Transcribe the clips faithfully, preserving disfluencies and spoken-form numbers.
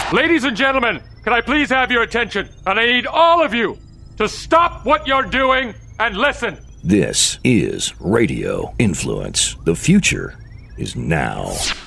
Ladies and gentlemen, can I please have your attention? And I need all of you to stop what you're doing and listen. This is Radio Influence. The future is now.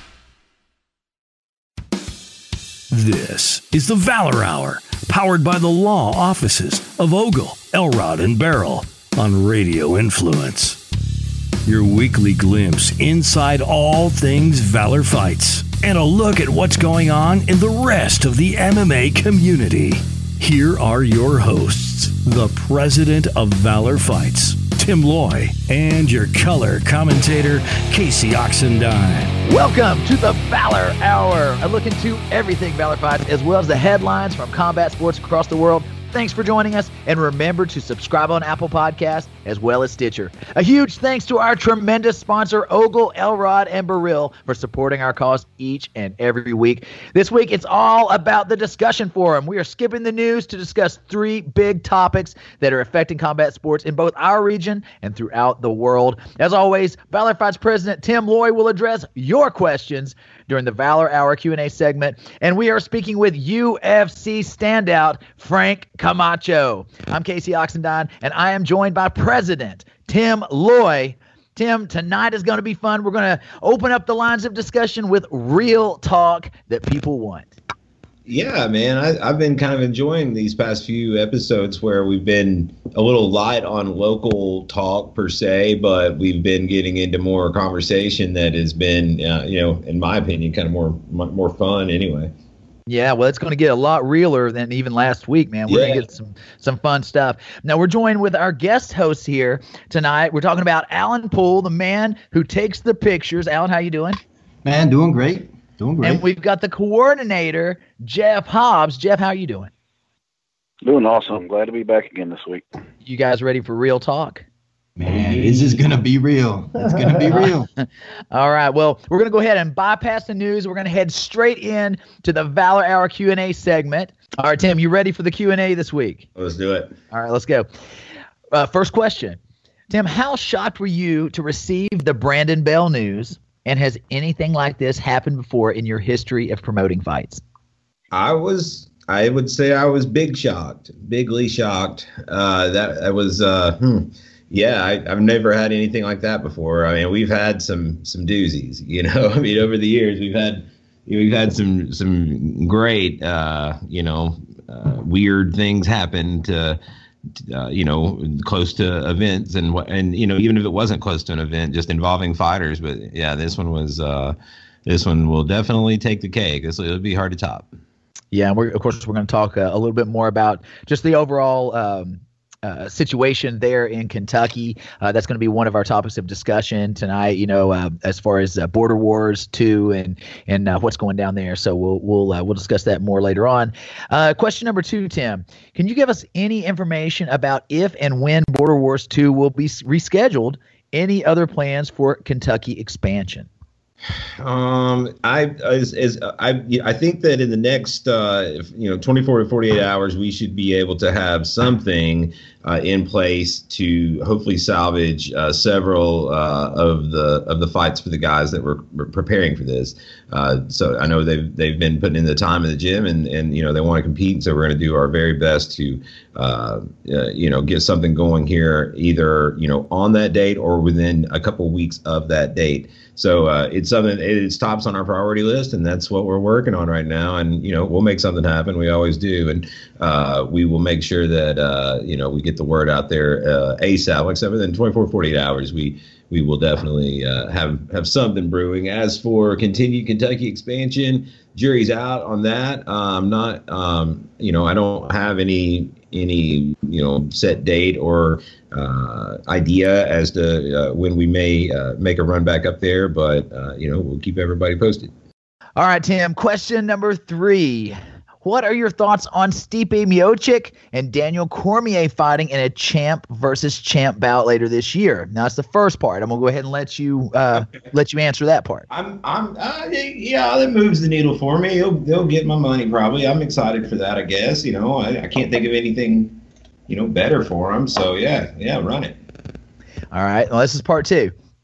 This is the Valor Hour, powered by the law offices of Ogle, Elrod, and Barrel on Radio Influence. Your weekly glimpse inside all things Valor Fights and a look at what's going on in the rest of the M M A community. Here are your hosts, the president of Valor Fights, Tim Loy, and your color commentator, Casey Oxendine. Welcome to the Valor Hour, a look into everything Valor Fights, as well as the headlines from combat sports across the world. Thanks for joining us, and remember to subscribe on Apple Podcasts as well as Stitcher. A huge thanks to our tremendous sponsor, Ogle, Elrod, and Barril, for supporting our cause each and every week. This week, it's all about the discussion forum. We are skipping the news to discuss three big topics that are affecting combat sports in both our region and throughout the world. As always, Valor Fights President Tim Loy will address your questions during the Valor Hour Q and A segment, and we are speaking with U F C standout Frank Camacho. I'm Casey Oxendine, and I am joined by President Tim Loy. Tim, tonight is going to be fun. We're going to open up the lines of discussion with real talk that people want. Yeah, man, I, I've been kind of enjoying these past few episodes where we've been a little light on local talk per se, but we've been getting into more conversation that has been, uh, you know, in my opinion, kind of more more fun anyway. Yeah, well, it's going to get a lot realer than even last week, man. We're yeah. going to get some some fun stuff. Now, we're joined with our guest host here tonight. We're talking about Alan Poole, the man who takes the pictures. Alan, how you doing? Man, doing great. Doing great. And we've got the coordinator, Jeff Hobbs. Jeff, how are you doing? Doing awesome. Glad to be back again this week. You guys ready for real talk? Man, this is going to be real. It's going to be real. All right. Well, we're going to go ahead and bypass the news. We're going to head straight in to the Valor Hour Q and A segment. All right, Tim, you ready for the Q and A this week? Let's do it. All right, let's go. Uh, first question. Tim, how shocked were you to receive the Brandon Bell news? And has anything like this happened before in your history of promoting fights? I was, I would say I was big shocked, bigly shocked. Uh, that, that was, uh, hmm, yeah, I, I've never had anything like that before. I mean, we've had some, some doozies, you know, I mean, over the years we've had, we've had some, some great, uh, you know, uh, weird things happen to, Uh, you know, close to events and what, and you know, even if it wasn't close to an event, just involving fighters. But yeah, this one was, uh, this one will definitely take the cake. This it'll be hard to top. Yeah, and we're of course we're going to talk uh, a little bit more about just the overall um, uh, situation there in Kentucky. Uh, that's going to be one of our topics of discussion tonight. You know, uh, as far as uh, border wars too, and and uh, what's going down there. So we'll we'll uh, we'll discuss that more later on. Uh, question number two, Tim, can you give us any information about if and when Border Wars two will be rescheduled? Any other plans for Kentucky expansion? Um, I as, as I I think that in the next uh, if, you know twenty-four to forty-eight hours we should be able to have something uh, in place to hopefully salvage uh, several uh, of the of the fights for the guys that were, were preparing for this. Uh, so I know they've they've been putting in the time in the gym and and you know they want to compete. And so we're going to do our very best to uh, uh, you know get something going here either you know on that date or within a couple weeks of that date. So uh, it's something, it's tops on our priority list, and that's what we're working on right now. And, you know, we'll make something happen. We always do. And uh, we will make sure that, uh, you know, we get the word out there uh, ASAP. Like I said, within twenty-four, forty-eight hours, we we will definitely uh, have, have something brewing. As for continued Kentucky expansion, jury's out on that. Um, not, um, you know, I don't have any any you know set date or uh, idea as to uh, when we may uh, make a run back up there, but uh, you know we'll keep everybody posted. All right, Tim. Question number three. What are your thoughts on Stipe Miocic and Daniel Cormier fighting in a champ versus champ bout later this year? Now, that's the first part. I'm gonna go ahead and let you uh, let you answer that part. I'm, I'm, uh, yeah, that moves the needle for me. They'll, they'll get my money probably. I'm excited for that. I guess you know I, I can't think of anything, you know, better for them. So yeah, yeah, run it. All right. Well, this is part two.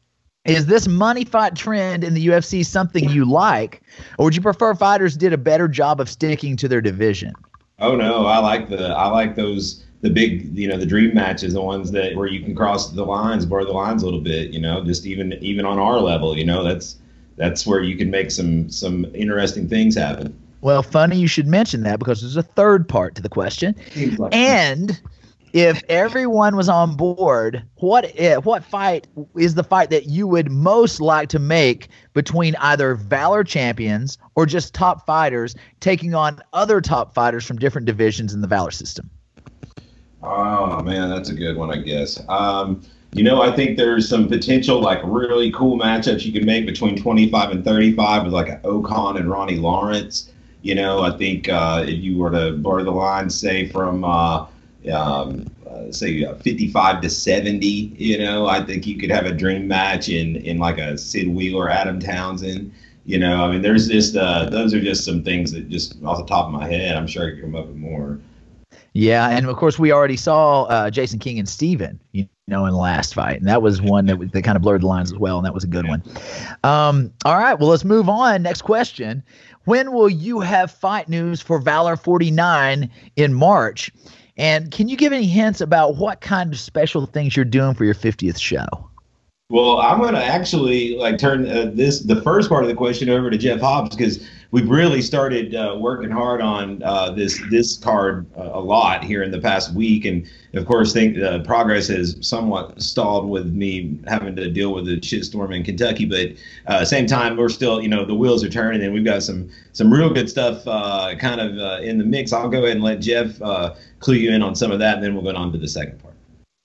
Is this money fight trend in the U F C something you like, or would you prefer fighters did a better job of sticking to their division? Oh no, I like the I like those the big you know the dream matches, the ones that where you can cross the lines, blur the lines a little bit. You know, just even even on our level, you know, that's that's where you can make some some interesting things happen. Well, funny you should mention that because there's a third part to the question, like and. If everyone was on board, what what fight is the fight that you would most like to make between either Valor champions or just top fighters taking on other top fighters from different divisions in the Valor system? Oh, man, that's a good one, I guess. Um, you know, I think there's some potential, like, really cool matchups you can make between twenty-five and thirty-five with, like, an Ocon and Ronnie Lawrence. You know, I think uh, if you were to blur the line, say, from uh, – Um, uh, say uh, fifty-five to seventy, you know, I think you could have a dream match in, in like a Sid Wheeler, Adam Townsend, you know, I mean, there's just, uh, those are just some things that just off the top of my head, I'm sure I could come up with more. Yeah. And of course we already saw uh, Jason King and Steven, you know, in the last fight. And that was one that, that kind of blurred the lines as well. And that was a good one. Um, all right, well, let's move on. Next question. When will you have fight news for Valor forty-nine in March? And can you give any hints about what kind of special things you're doing for your fiftieth show? Well, I'm going to actually like turn uh, this the first part of the question over to Jeff Hobbs because we've really started uh, working hard on uh, this this card uh, a lot here in the past week, and of course, think uh, progress has somewhat stalled with me having to deal with the shitstorm in Kentucky. But uh, same time, we're still, you know, the wheels are turning, and we've got some some real good stuff uh, kind of uh, in the mix. I'll go ahead and let Jeff uh, clue you in on some of that, and then we'll go on to the second part.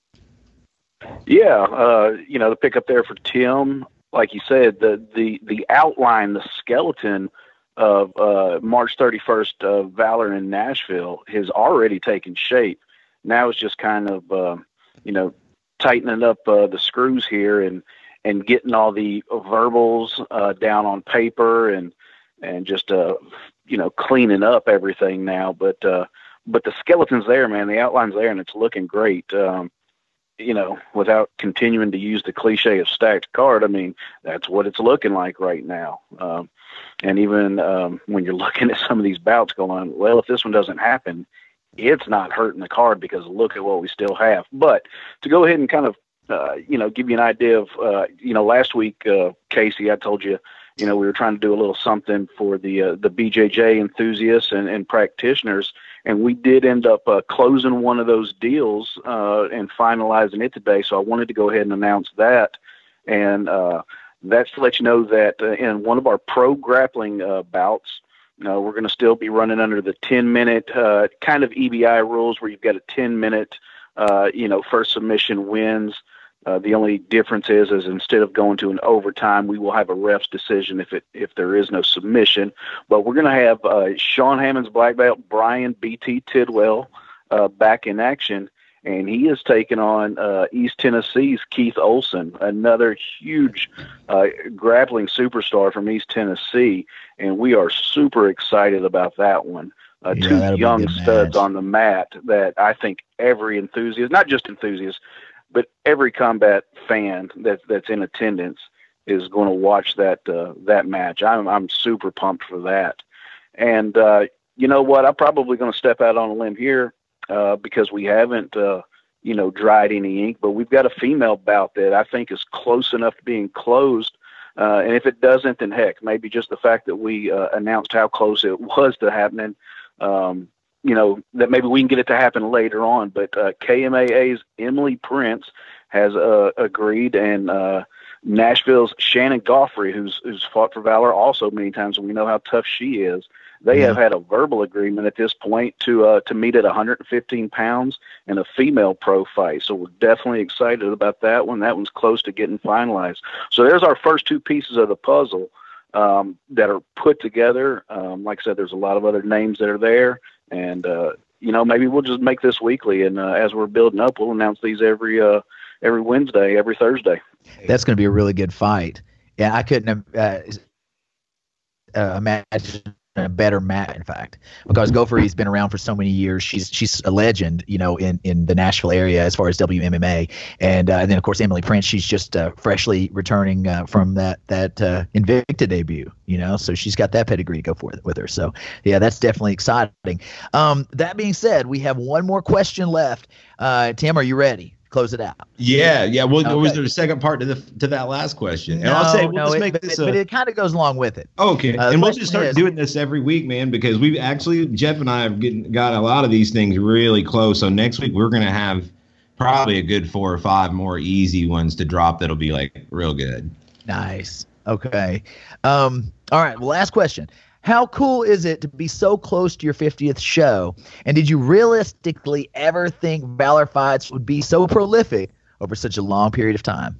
Yeah, uh, you know, the pickup there for Tim, like you said, the the the outline, the skeleton of uh, March thirty-first uh, Valor in Nashville has already taken shape. Now it's just kind of, uh, you know, tightening up uh, the screws here and and getting all the verbals uh, down on paper and and just uh, you know, cleaning up everything now. But uh, but the skeleton's there, man. The outline's there, and it's looking great. Um, you know, without continuing to use the cliche of stacked card, I mean, that's what it's looking like right now. Um, and even um, when you're looking at some of these bouts going, well, if this one doesn't happen, it's not hurting the card because look at what we still have. But to go ahead and kind of, uh, you know, give you an idea of, uh, you know, last week, uh, Casey, I told you, you know, we were trying to do a little something for the uh, the B J J enthusiasts and, and practitioners. And we did end up uh, closing one of those deals uh, and finalizing it today. So I wanted to go ahead and announce that. And uh, that's to let you know that uh, in one of our pro grappling uh, bouts, uh, we're going to still be running under the ten-minute uh, kind of E B I rules where you've got a ten-minute, uh, you know, first submission wins. Uh, the only difference is, is instead of going to an overtime, we will have a ref's decision if it if there is no submission. But we're going to have uh, Sean Hammond's black belt, Brian B T Tidwell, uh, back in action, and he is taking on uh, East Tennessee's Keith Olson, another huge uh, grappling superstar from East Tennessee, and we are super excited about that one. Uh, yeah, two young studs on the mat that I think every enthusiast, not just enthusiast, but every combat fan that that's in attendance is going to watch that uh, that match. I'm I'm super pumped for that. And uh, you know what? I'm probably going to step out on a limb here uh, because we haven't uh, you know dried any ink, but we've got a female bout that I think is close enough to being closed. Uh, and if it doesn't, then heck, maybe just the fact that we uh, announced how close it was to happening. Um, you know, that maybe we can get it to happen later on, but, uh, K M A A's Emily Prince has, uh, agreed, and, uh, Nashville's Shannon Goffrey, who's, who's fought for Valor also many times, and we know how tough she is. They yeah. have had a verbal agreement at this point to, uh, to meet at one hundred fifteen pounds in a female pro fight. So we're definitely excited about that one. That one's close to getting finalized. So there's our first two pieces of the puzzle, um, that are put together. Um, like I said, there's a lot of other names that are there. And, uh, you know, maybe we'll just make this weekly. And uh, as we're building up, we'll announce these every uh, every Wednesday, every Thursday. That's going to be a really good fight. Yeah, I couldn't uh, uh, imagine a better match, in fact, because Gopher, he's been around for so many years. She's she's a legend, you know, in, in the Nashville area as far as W M M A, and uh, and then of course Emily Prince, she's just uh, freshly returning uh, from that that uh, Invicta debut, you know, so she's got that pedigree to go for with her. So yeah, that's definitely exciting. Um, that being said, we have one more question left. Uh, Tim, are you ready? Close it out. Yeah, yeah. Well, Okay. was there a second part to the to that last question? No, and I'll say we'll no, just it, make but, this it, a, but it kind of goes along with it. okay, Uh, the and we'll question just start is- doing this every week, man, because we've actually Jeff and I have getting, got a lot of these things really close. So next week we're gonna have probably a good four or five more easy ones to drop. That'll be like real good. Nice. Okay. Um, all right. Well, last question. How cool is it to be so close to your fiftieth show? And did you realistically ever think Valor Fights would be so prolific over such a long period of time?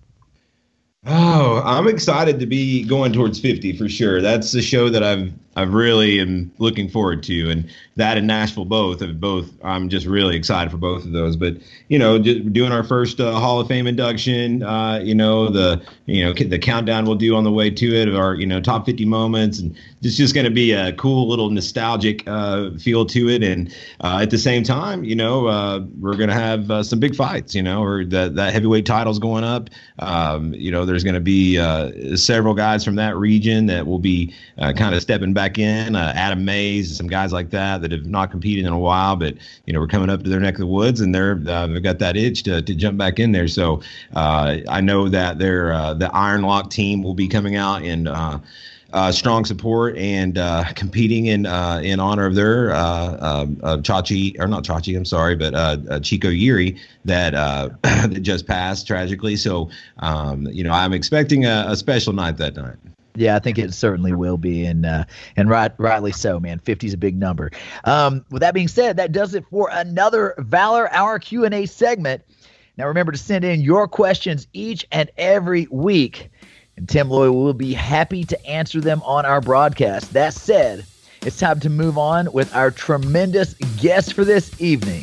Oh, I'm excited to be going towards fifty for sure. That's the show that I've I've really am looking forward to, and that and Nashville both have both. I'm just really excited for both of those. But you know, just doing our first uh, Hall of Fame induction, uh, you know, the you know the countdown we'll do on the way to it of our you know top fifty moments, and it's just going to be a cool little nostalgic uh, feel to it. And uh, at the same time, you know, uh, we're going to have uh, some big fights. You know, or that that heavyweight title's going up. Um, you know, there's going to be uh, several guys from that region that will be uh, kind of stepping back in, uh, Adam Mays and some guys like that that have not competed in a while, but you know we're coming up to their neck of the woods, and they're uh, they've got that itch to, to jump back in there. So uh, I know that they're uh, the Iron Lock team will be coming out in uh, uh, strong support and uh, competing in uh, in honor of their uh, um, uh, Chachi or not Chachi, I'm sorry, but uh, uh, Chico Yuri that uh, that just passed tragically. So um, you know I'm expecting a, a special night that night. Yeah, I think it certainly will be, and uh, and right, rightly so, man. fifty is a big number. Um, with that being said, that does it for another Valor Hour Q and A segment. Now, remember to send in your questions each and every week, and Tim Loy will be happy to answer them on our broadcast. That said, it's time to move on with our tremendous guest for this evening.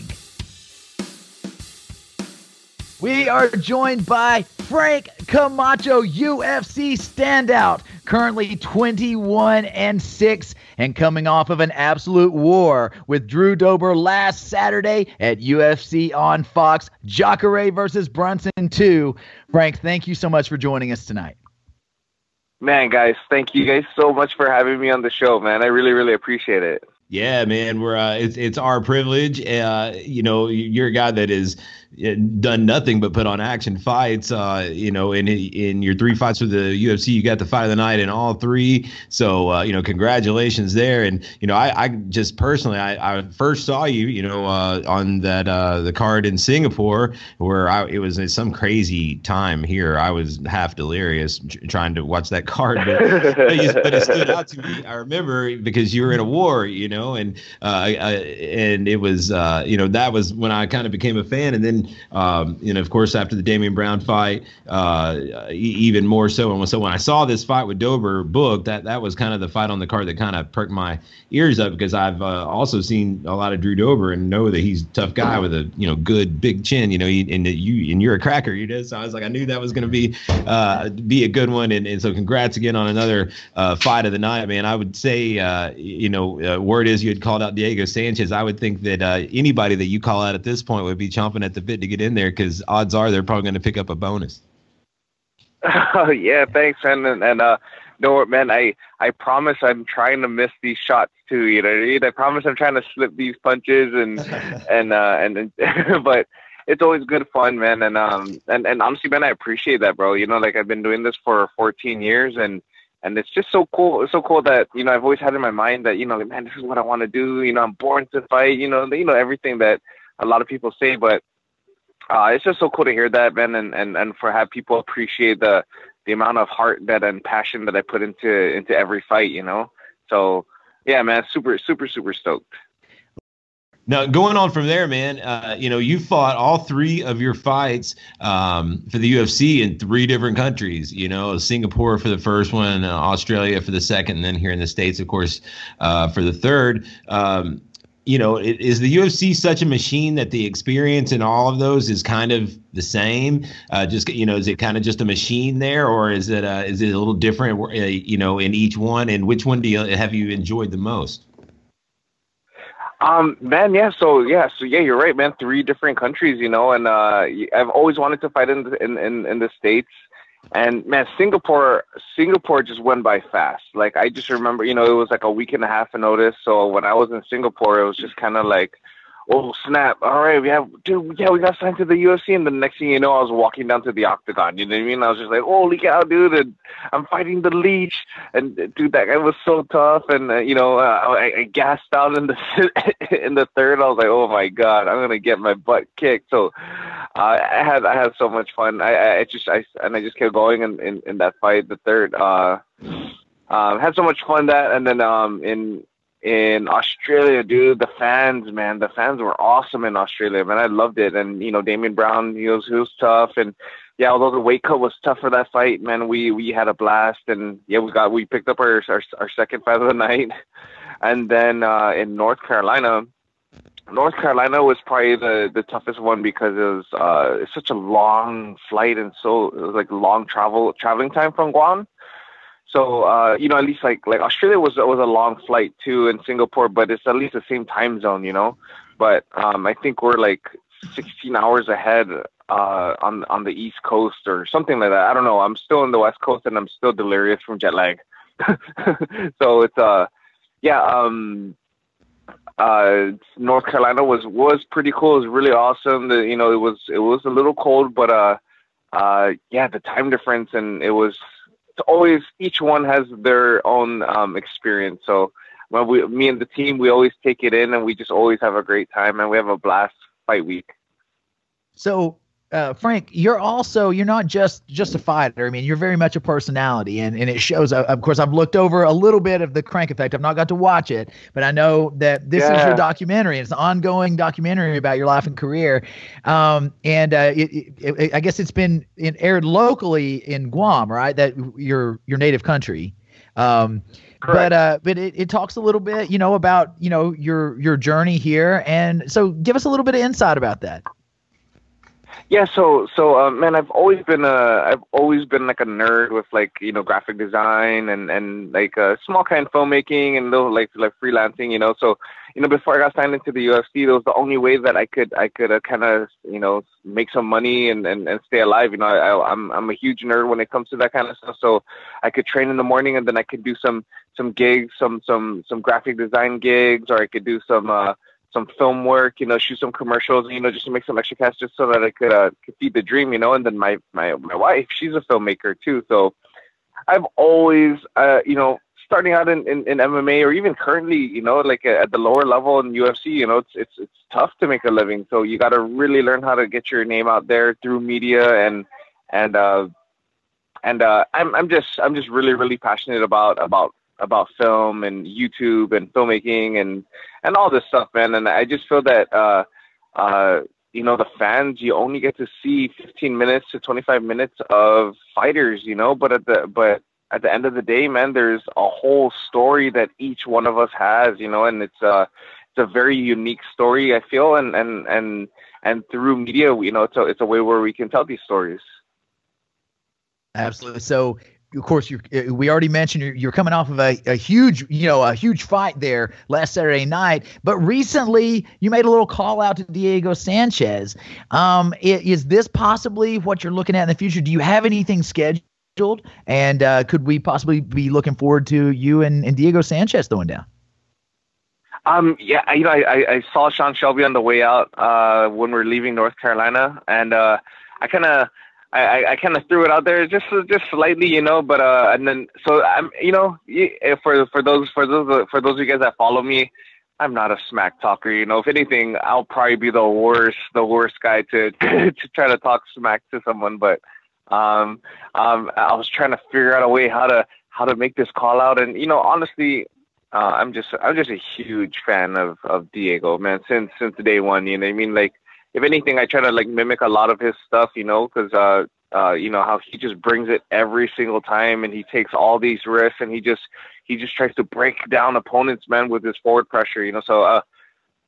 We are joined by Frank Camacho, U F C standout, currently twenty-one and six, and coming off of an absolute war with Drew Dober last Saturday at U F C on Fox, Jacare versus Brunson two. Frank, thank you so much for joining us tonight. Man, guys, thank you guys so much for having me on the show, man. I really, really appreciate it. Yeah, man, we're uh, it's it's our privilege. Uh, you know, you're a guy that is done nothing but put on action fights. Uh, you know, in in your three fights with the U F C, you got the fight of the night in all three. So, uh, you know, congratulations there. And you know, I, I just personally, I, I first saw you, you know, uh, on that uh, the card in Singapore, where I, it was some crazy time here. I was half delirious trying to watch that card, but, but, it, but it stood out to me. I remember because you were in a war, you know, and uh, I, and it was, uh, you know, that was when I kind of became a fan, and then. Um, and of course, after the Damian Brown fight, uh, even more so. And so when I saw this fight with Dober booked, that that was kind of the fight on the card that kind of perked my ears up, because I've uh, also seen a lot of Drew Dober and know that he's a tough guy with a you know good big chin. You know, he, and you and you're a cracker, you know. So I was like, I knew that was going to be uh, be a good one. And, and so congrats again on another uh, fight of the night, man. I would say, uh, you know, uh, word is you had called out Diego Sanchez. I would think that uh, anybody that you call out at this point would be chomping at the bit to get in there, because odds are they're probably going to pick up a bonus. Oh yeah, thanks, man. And, and uh, no, man, I I promise I'm trying to miss these shots too. You know what I mean? I promise I'm trying to slip these punches and and uh, and but it's always good fun, man. And um and and honestly, man, I appreciate that, bro. You know, like I've been doing this for fourteen years, and and it's just so cool. It's so cool that you know I've always had in my mind that you know, like, man, this is what I want to do. You know, I'm born to fight. You know, you know everything that a lot of people say, but. Uh, it's just so cool to hear that, man, and, and, and for have people appreciate the the amount of heart that and passion that I put into into every fight, you know. So yeah, man, super super super stoked. Now, going on from there, man, uh, you know, you fought all three of your fights um, for the U F C in three different countries. You know, Singapore for the first one, uh, Australia for the second, and then here in the States, of course, uh, for the third. Um, you know, is the U F C such a machine that the experience in all of those is kind of the same? Uh, just, you know, is it kind of just a machine there, or is it uh, is it a little different, uh, you know, in each one? And which one do you have you enjoyed the most? Um, man, yeah. So yeah, so yeah, you're right, man. Three different countries, you know, and uh, I've always wanted to fight in the, in, in in the States. And man, Singapore, Singapore just went by fast. Like I just remember, you know, it was like a week and a half of notice. So when I was in Singapore, it was just kind of like, oh snap! All right, we have, dude, yeah, we got signed to the U F C. And the next thing you know, I was walking down to the octagon. You know what I mean? I was just like, holy cow, dude! And I'm fighting the Leech, and dude, that guy was so tough. And uh, you know, uh, I, I gassed out in the in the third. I was like, oh my god, I'm gonna get my butt kicked. So. Uh, I had I had so much fun. I, I just I and I just kept going in, in, in that fight. The third, uh, um, had so much fun that, and then um, in in Australia, dude, the fans, man, the fans were awesome in Australia, man. I loved it, and you know, Damian Brown, he was he was tough, and yeah, although the weight cut was tough for that fight, man, we we had a blast, and yeah, we got we picked up our our, our second fight of the night, and then uh, in North Carolina. North Carolina was probably the, the toughest one because it was uh, it's such a long flight and so it was like long travel traveling time from Guam. So uh, you know, at least like like Australia was was a long flight too, in Singapore, but it's at least the same time zone, you know. But um, I think we're like sixteen hours ahead uh, on on the East Coast or something like that. I don't know. I'm still on the West Coast and I'm still delirious from jet lag. So it's uh yeah um. Uh, North Carolina was, was pretty cool. It was really awesome. The, you know, it was, it was a little cold, but, uh, uh, yeah, the time difference and it was it's always, each one has their own, um, experience. So when we, me and the team, we always take it in and we just always have a great time and we have a blast fight week. So, Uh, Frank, you're also, you're not just, just a fighter. I mean, you're very much a personality and, and it shows. Uh, of course, I've looked over a little bit of the Crank Effect. I've not got to watch it, but I know that this yeah. is your documentary. It's an ongoing documentary about your life and career. Um, and uh, it, it, it, I guess it's been in, aired locally in Guam, right? That your, your native country. Um, but, uh, but it, it talks a little bit, you know, about, you know, your, your journey here. And so give us a little bit of insight about that. Yeah, so so uh, man, I've always been a I've always been like a nerd with like you know graphic design and and like uh, small kind of filmmaking and little like like freelancing, you know. So you know before I got signed into the U F C, that was the only way that I could I could uh, kind of you know make some money and, and, and stay alive. You know, I, I'm I'm a huge nerd when it comes to that kind of stuff. So I could train in the morning and then I could do some some gigs, some some some graphic design gigs, or I could do some. Uh, some film work, you know, shoot some commercials, you know, just to make some extra cash just so that I could, uh, could feed the dream, you know, and then my, my, my wife, she's a filmmaker too. So I've always, uh, you know, starting out in, in, in M M A or even currently, you know, like at the lower level in U F C, you know, it's, it's, it's tough to make a living. So you got to really learn how to get your name out there through media and, and, uh, and, uh, I'm, I'm just, I'm just really, really passionate about, about, about film and YouTube and filmmaking and, and all this stuff, man. And I just feel that, uh, uh, you know, the fans, you only get to see fifteen minutes to twenty-five minutes of fighters, you know, but at the, but at the end of the day, man, there's a whole story that each one of us has, you know, and it's a, it's a very unique story, I feel. And, and, and, and through media, you know, it's a, it's a way where we can tell these stories. Absolutely. So, of course, you we already mentioned you're, you're coming off of a, a huge, you know, a huge fight there last Saturday night. But recently, you made a little call out to Diego Sanchez. Um, is this possibly what you're looking at in the future? Do you have anything scheduled? And uh, could we possibly be looking forward to you and, and Diego Sanchez throwing down? Um, yeah, you know, I, I saw Sean Shelby on the way out uh, when we we're leaving North Carolina, and uh, I kind of. I, I kind of threw it out there just just slightly, you know, but uh, and then so I'm, you know, for for those for those for those of you guys that follow me, I'm not a smack talker, you know. If anything, I'll probably be the worst the worst guy to to try to talk smack to someone. But um, um, I was trying to figure out a way how to how to make this call out, and you know, honestly, uh, I'm just I'm just a huge fan of of Diego, man, since since day one. You know what I mean? Like. If anything, I try to like mimic a lot of his stuff, you know, because, uh, uh, you know, how he just brings it every single time and he takes all these risks and he just he just tries to break down opponents, man, with his forward pressure, you know. So, uh,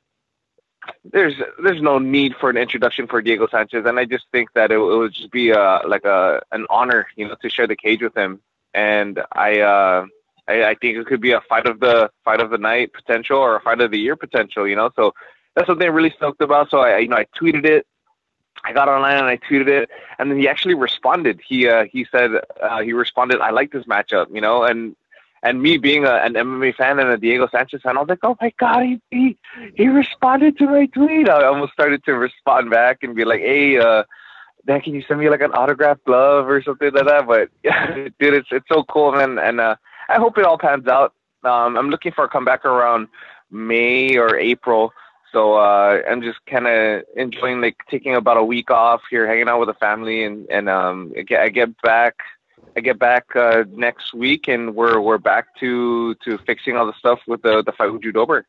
there's there's no need for an introduction for Diego Sanchez, and I just think that it, it would just be uh like a an honor, you know, to share the cage with him. And I uh I, I think it could be a fight of the fight of the night potential or a fight of the year potential, you know. So that's something I'm really stoked about. So I you know I tweeted it. I got online and I tweeted it, and then he actually responded. He uh, he said uh, he responded, "I like this matchup," you know, and and me being a, an M M A fan and a Diego Sanchez fan, I was like, "Oh my God, he he, he responded to my tweet." I almost started to respond back and be like, "Hey, uh, Dan, can you send me like an autographed glove or something like that?" But yeah, dude, it's it's so cool, man, and uh, I hope it all pans out. Um, I'm looking for a comeback around May or April. So uh, I'm just kind of enjoying like taking about a week off here, hanging out with the family, and and um, I get, I get back, I get back uh, next week, and we're we're back to to fixing all the stuff with the the fight with Drew Dober.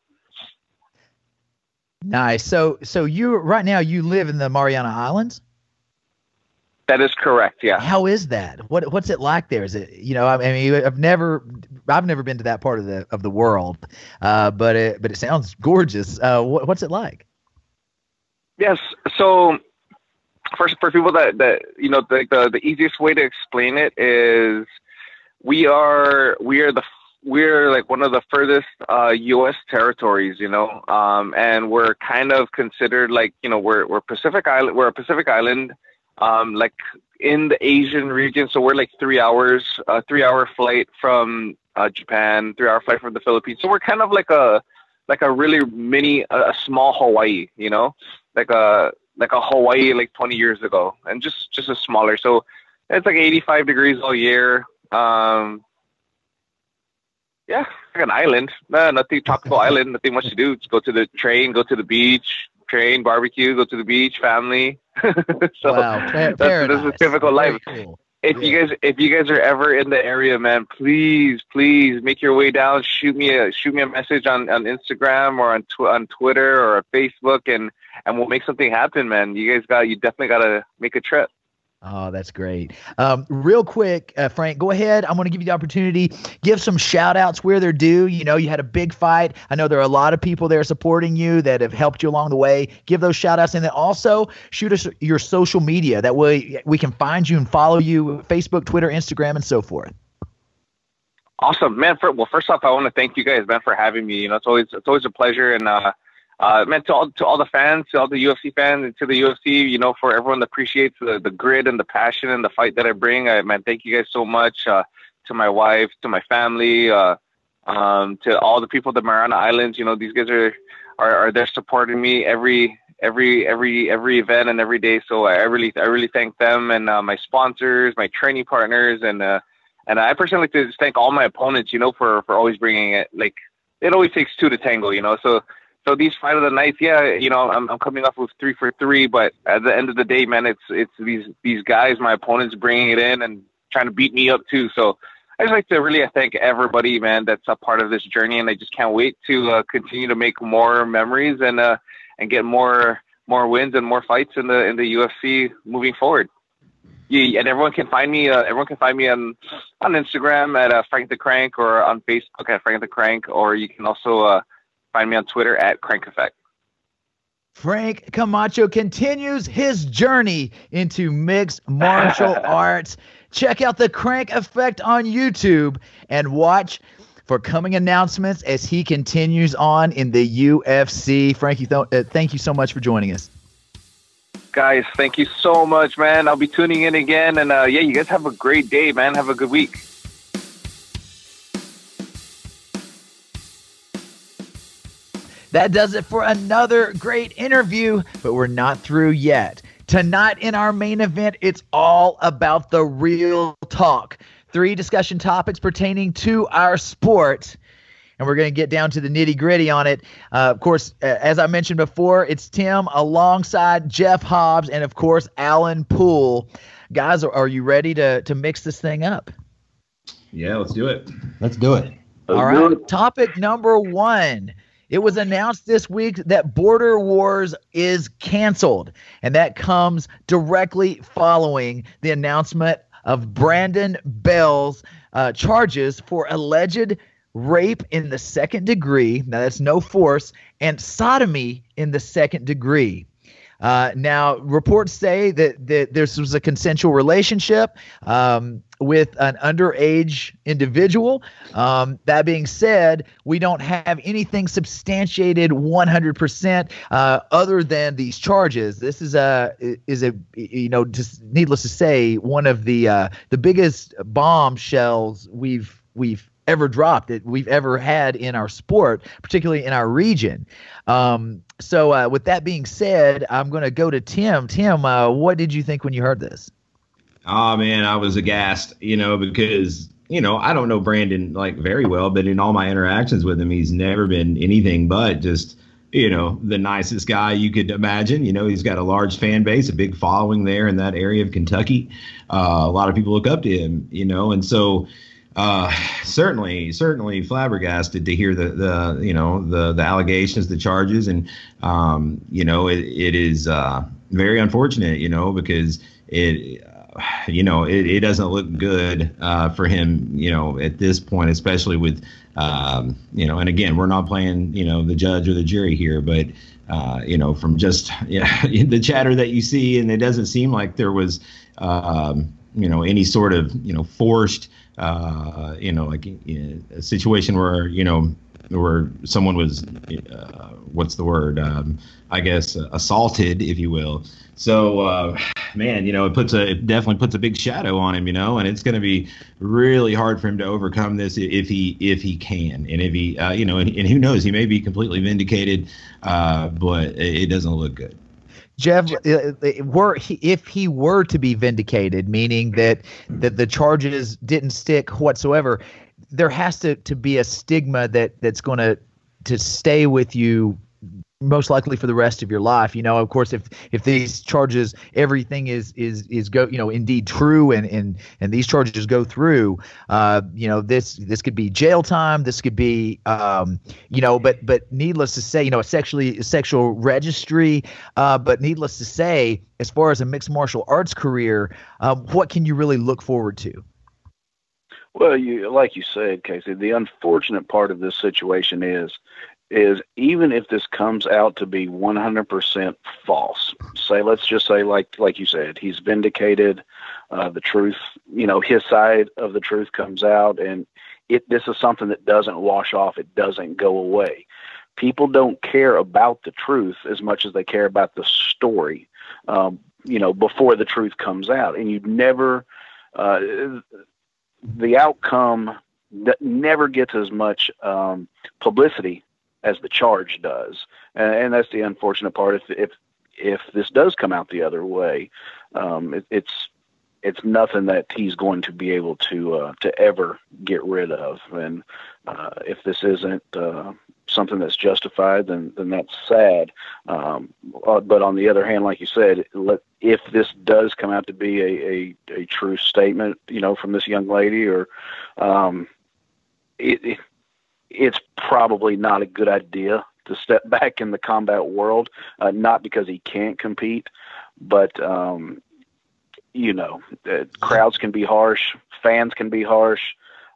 Nice. So so you right now you live in the Mariana Islands? That is correct. Yeah. How is that? What what's it like there? Is it, you know, I mean, I've never, I've never been to that part of the of the world, uh, but it but it sounds gorgeous. Uh, what, what's it like? Yes. So, first, for people that that you know, the, the the easiest way to explain it is we are we are the we're like one of the furthest uh, U S territories, you know, um, and we're kind of considered like, you know, we're we're Pacific Island, we're a Pacific Island. Um, like in the Asian region, so we're like three hours, a three-hour flight from uh, Japan, three-hour flight from the Philippines. So we're kind of like a, like a really mini, a, a small Hawaii, you know, like a like a Hawaii like twenty years ago, and just just a smaller. So it's like eighty-five degrees all year. Um, yeah, like an island. No, nothing tropical island. Nothing much to do. Just go to the train, go to the beach, train, barbecue, go to the beach, family. So wow, that's, that's a typical Very life. cool. If Yeah. you guys, if you guys are ever in the area, man, please, please make your way down. Shoot me a shoot me a message on, on Instagram or on tw- on Twitter or on Facebook, and and we'll make something happen, man. You guys got, you definitely got to make a trip. Oh, that's great. Um, real quick, uh, Frank, go ahead. I'm going to give you the opportunity. Give some shout outs where they're due. You know, you had a big fight. I know there are a lot of people there supporting you that have helped you along the way. Give those shout outs. And then also shoot us your social media. That way we can find you and follow you, Facebook, Twitter, Instagram, and so forth. Awesome, man. For, well, first off, I want to thank you guys, man, for having me. You know, it's always it's always a pleasure. And uh, uh, man, to all to all the fans, to all the U F C fans, and to the U F C, you know, for everyone that appreciates the, the grit and the passion and the fight that I bring, I, man, thank you guys so much. Uh, to my wife, to my family, uh, um, to all the people at the Mariana Islands. You know, these guys are are, are there supporting me every every every every event and every day. So I really I really thank them, and uh, my sponsors, my training partners, and uh, and I personally like to just thank all my opponents. You know, for for always bringing it. Like, it always takes two to tango. You know, so. So these fight of the nights, yeah, you know, I'm I'm coming off with three for three, but at the end of the day, man, it's it's these these guys, my opponents, bringing it in and trying to beat me up too. So I just like to really thank everybody, man, that's a part of this journey, and I just can't wait to uh, continue to make more memories and uh and get more more wins and more fights in the in the U F C moving forward. Yeah, and everyone can find me. Uh, everyone can find me on on Instagram at uh, Frank the Crank, or on Facebook at Frank the Crank, or you can also uh, find me on Twitter at Crank Effect. Frank Camacho continues his journey into mixed martial arts. Check out the Crank Effect on YouTube and watch for coming announcements as he continues on in the U F C. Frankie, th- uh, thank you so much for joining us. Guys, thank you so much, man. I'll be tuning in again. And uh, yeah, you guys have a great day, man. Have a good week. That does it for another great interview, but we're not through yet. Tonight in our main event, it's all about the real talk. Three discussion topics pertaining to our sport, and we're going to get down to the nitty-gritty on it. Uh, of course, uh, as I mentioned before, it's Tim alongside Jeff Hobbs and, of course, Alan Poole. Guys, are, are you ready to, to mix this thing up? Yeah, let's do it. Let's do it. All right, topic number one. It was announced this week that Border Wars is canceled, and that comes directly following the announcement of Brandon Bell's uh, charges for alleged rape in the second degree. Now, that's no force, and sodomy in the second degree. Uh, now, reports say that, that there was a consensual relationship um, with an underage individual. Um, that being said, we don't have anything substantiated one hundred percent uh, other than these charges. This is a is a you know just needless to say one of the uh, the biggest bombshells we've we've ever dropped that we've ever had in our sport, particularly in our region. Um, so uh, with that being said, I'm going to go to Tim. Tim, uh, what did you think when you heard this? Oh man, I was aghast, you know, because, you know, I don't know Brandon like very well, but in all my interactions with him, he's never been anything but just, you know, the nicest guy you could imagine. You know, he's got a large fan base, a big following there in that area of Kentucky. Uh, a lot of people look up to him, you know, and so Uh, certainly, certainly flabbergasted to hear the, the you know, the, the allegations, the charges. And, um, you know, it, it is uh, very unfortunate, you know, because it, uh, you know, it, it doesn't look good uh, for him, you know, at this point, especially with, um, you know, and again, we're not playing, you know, the judge or the jury here, but, uh, you know, from just yeah, the chatter that you see, and it doesn't seem like there was, um, you know, any sort of, you know, forced, uh, you know, like in a situation where, you know, where someone was, uh, what's the word, um, I guess, uh, assaulted, if you will. So, uh, man, you know, it puts a, it definitely puts a big shadow on him, you know, and it's going to be really hard for him to overcome this if he, if he can. And if he, uh, you know, and, and who knows, he may be completely vindicated, uh, but it, it doesn't look good. Jeff, were he, if he were to be vindicated, meaning that that the charges didn't stick whatsoever, there has to, to be a stigma that that's going to to stay with you most likely for the rest of your life. You know, of course, if if these charges, everything is is is go, you know, indeed true, and and and these charges go through, uh, you know, this this could be jail time. This could be, um, you know, but but needless to say, you know, a sexually a sexual registry. Uh, but needless to say, as far as a mixed martial arts career, uh, what can you really look forward to? Well, you like you said, Casey, the unfortunate part of this situation is. is even if this comes out to be one hundred percent false, say, let's just say, like like you said, he's vindicated, uh, the truth, you know, his side of the truth comes out, and it this is something that doesn't wash off, it doesn't go away. People don't care about the truth as much as they care about the story, um, you know, before the truth comes out. And you never, uh, the outcome never gets as much um, publicity as the charge does. And, and that's the unfortunate part. If, if, if this does come out the other way, um, it, it's, it's nothing that he's going to be able to, uh, to ever get rid of. And, uh, if this isn't, uh, something that's justified, then, then that's sad. Um, but on the other hand, like you said, let, if this does come out to be a, a, a true statement, you know, from this young lady, or, um, it, it it's probably not a good idea to step back in the combat world, uh, not because he can't compete, but, um, you know, uh, crowds can be harsh, fans can be harsh.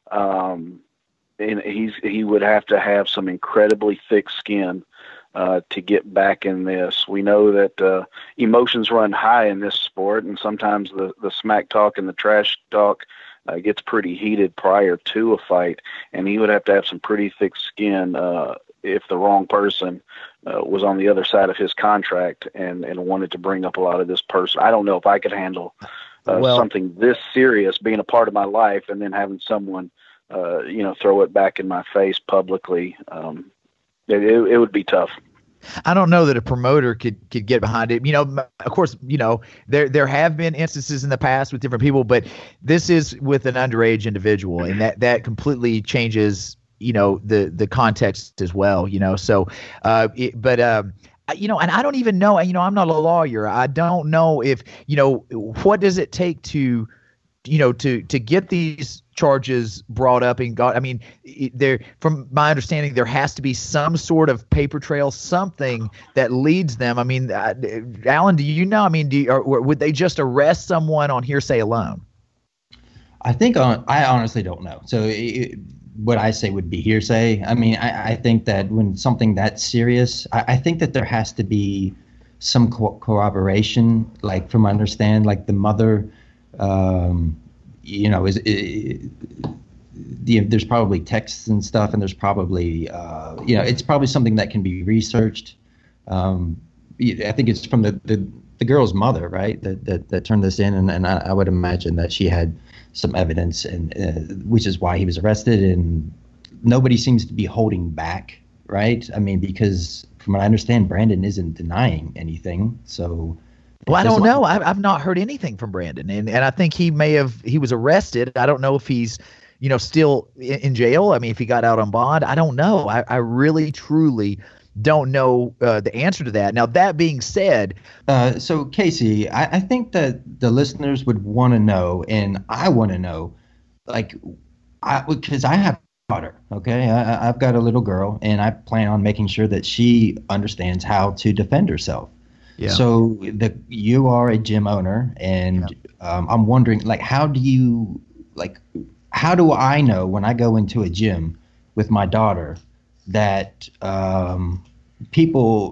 Um, and he's, he would have to have some incredibly thick skin, uh, to get back in this. We know that, uh, emotions run high in this sport, and sometimes the, the smack talk and the trash talk, Uh, gets pretty heated prior to a fight, and he would have to have some pretty thick skin uh, if the wrong person uh, was on the other side of his contract and, and wanted to bring up a lot of this person. I don't know if I could handle uh, well, something this serious being a part of my life, and then having someone, uh, you know, throw it back in my face publicly. Um, it, it, it would be tough. I don't know that a promoter could could get behind it. You know, of course, you know, there there have been instances in the past with different people, but this is with an underage individual, and that that completely changes, you know, the the context as well. You know, so, uh, it, but um, you know, and I don't even know. You know, I'm not a lawyer. I don't know if, you know, what does it take to, you know, to to get these charges brought up and got. I mean, there, from my understanding, there has to be some sort of paper trail, something that leads them. I mean, uh, Alan, do you know? I mean, do you, or would they just arrest someone on hearsay alone? I think on, I honestly don't know. So it, what I say would be hearsay. I mean, I, I think that when something that serious, I, I think that there has to be some co- corroboration, like from understand, like the mother, um, you know, is, is the, there's probably texts and stuff, and there's probably, uh, you know, it's probably something that can be researched. Um, I think it's from the, the, the girl's mother, right, that, that, that turned this in, and, and I, I would imagine that she had some evidence, and uh, which is why he was arrested, and nobody seems to be holding back, right? I mean, because from what I understand, Brandon isn't denying anything, so. Well, I don't know. I've, I've not heard anything from Brandon, and and I think he may have. He was arrested. I don't know if he's, you know, still in, in jail. I mean, if he got out on bond, I don't know. I, I really, truly don't know uh, the answer to that. Now, that being said, uh, so Casey, I, I think that the listeners would want to know, and I want to know, like, I because I have a daughter. Okay, I, I've got a little girl, and I plan on making sure that she understands how to defend herself. Yeah. So the you are a gym owner, and yeah. um, I'm wondering, like, how do you, like, how do I know when I go into a gym with my daughter that um, people,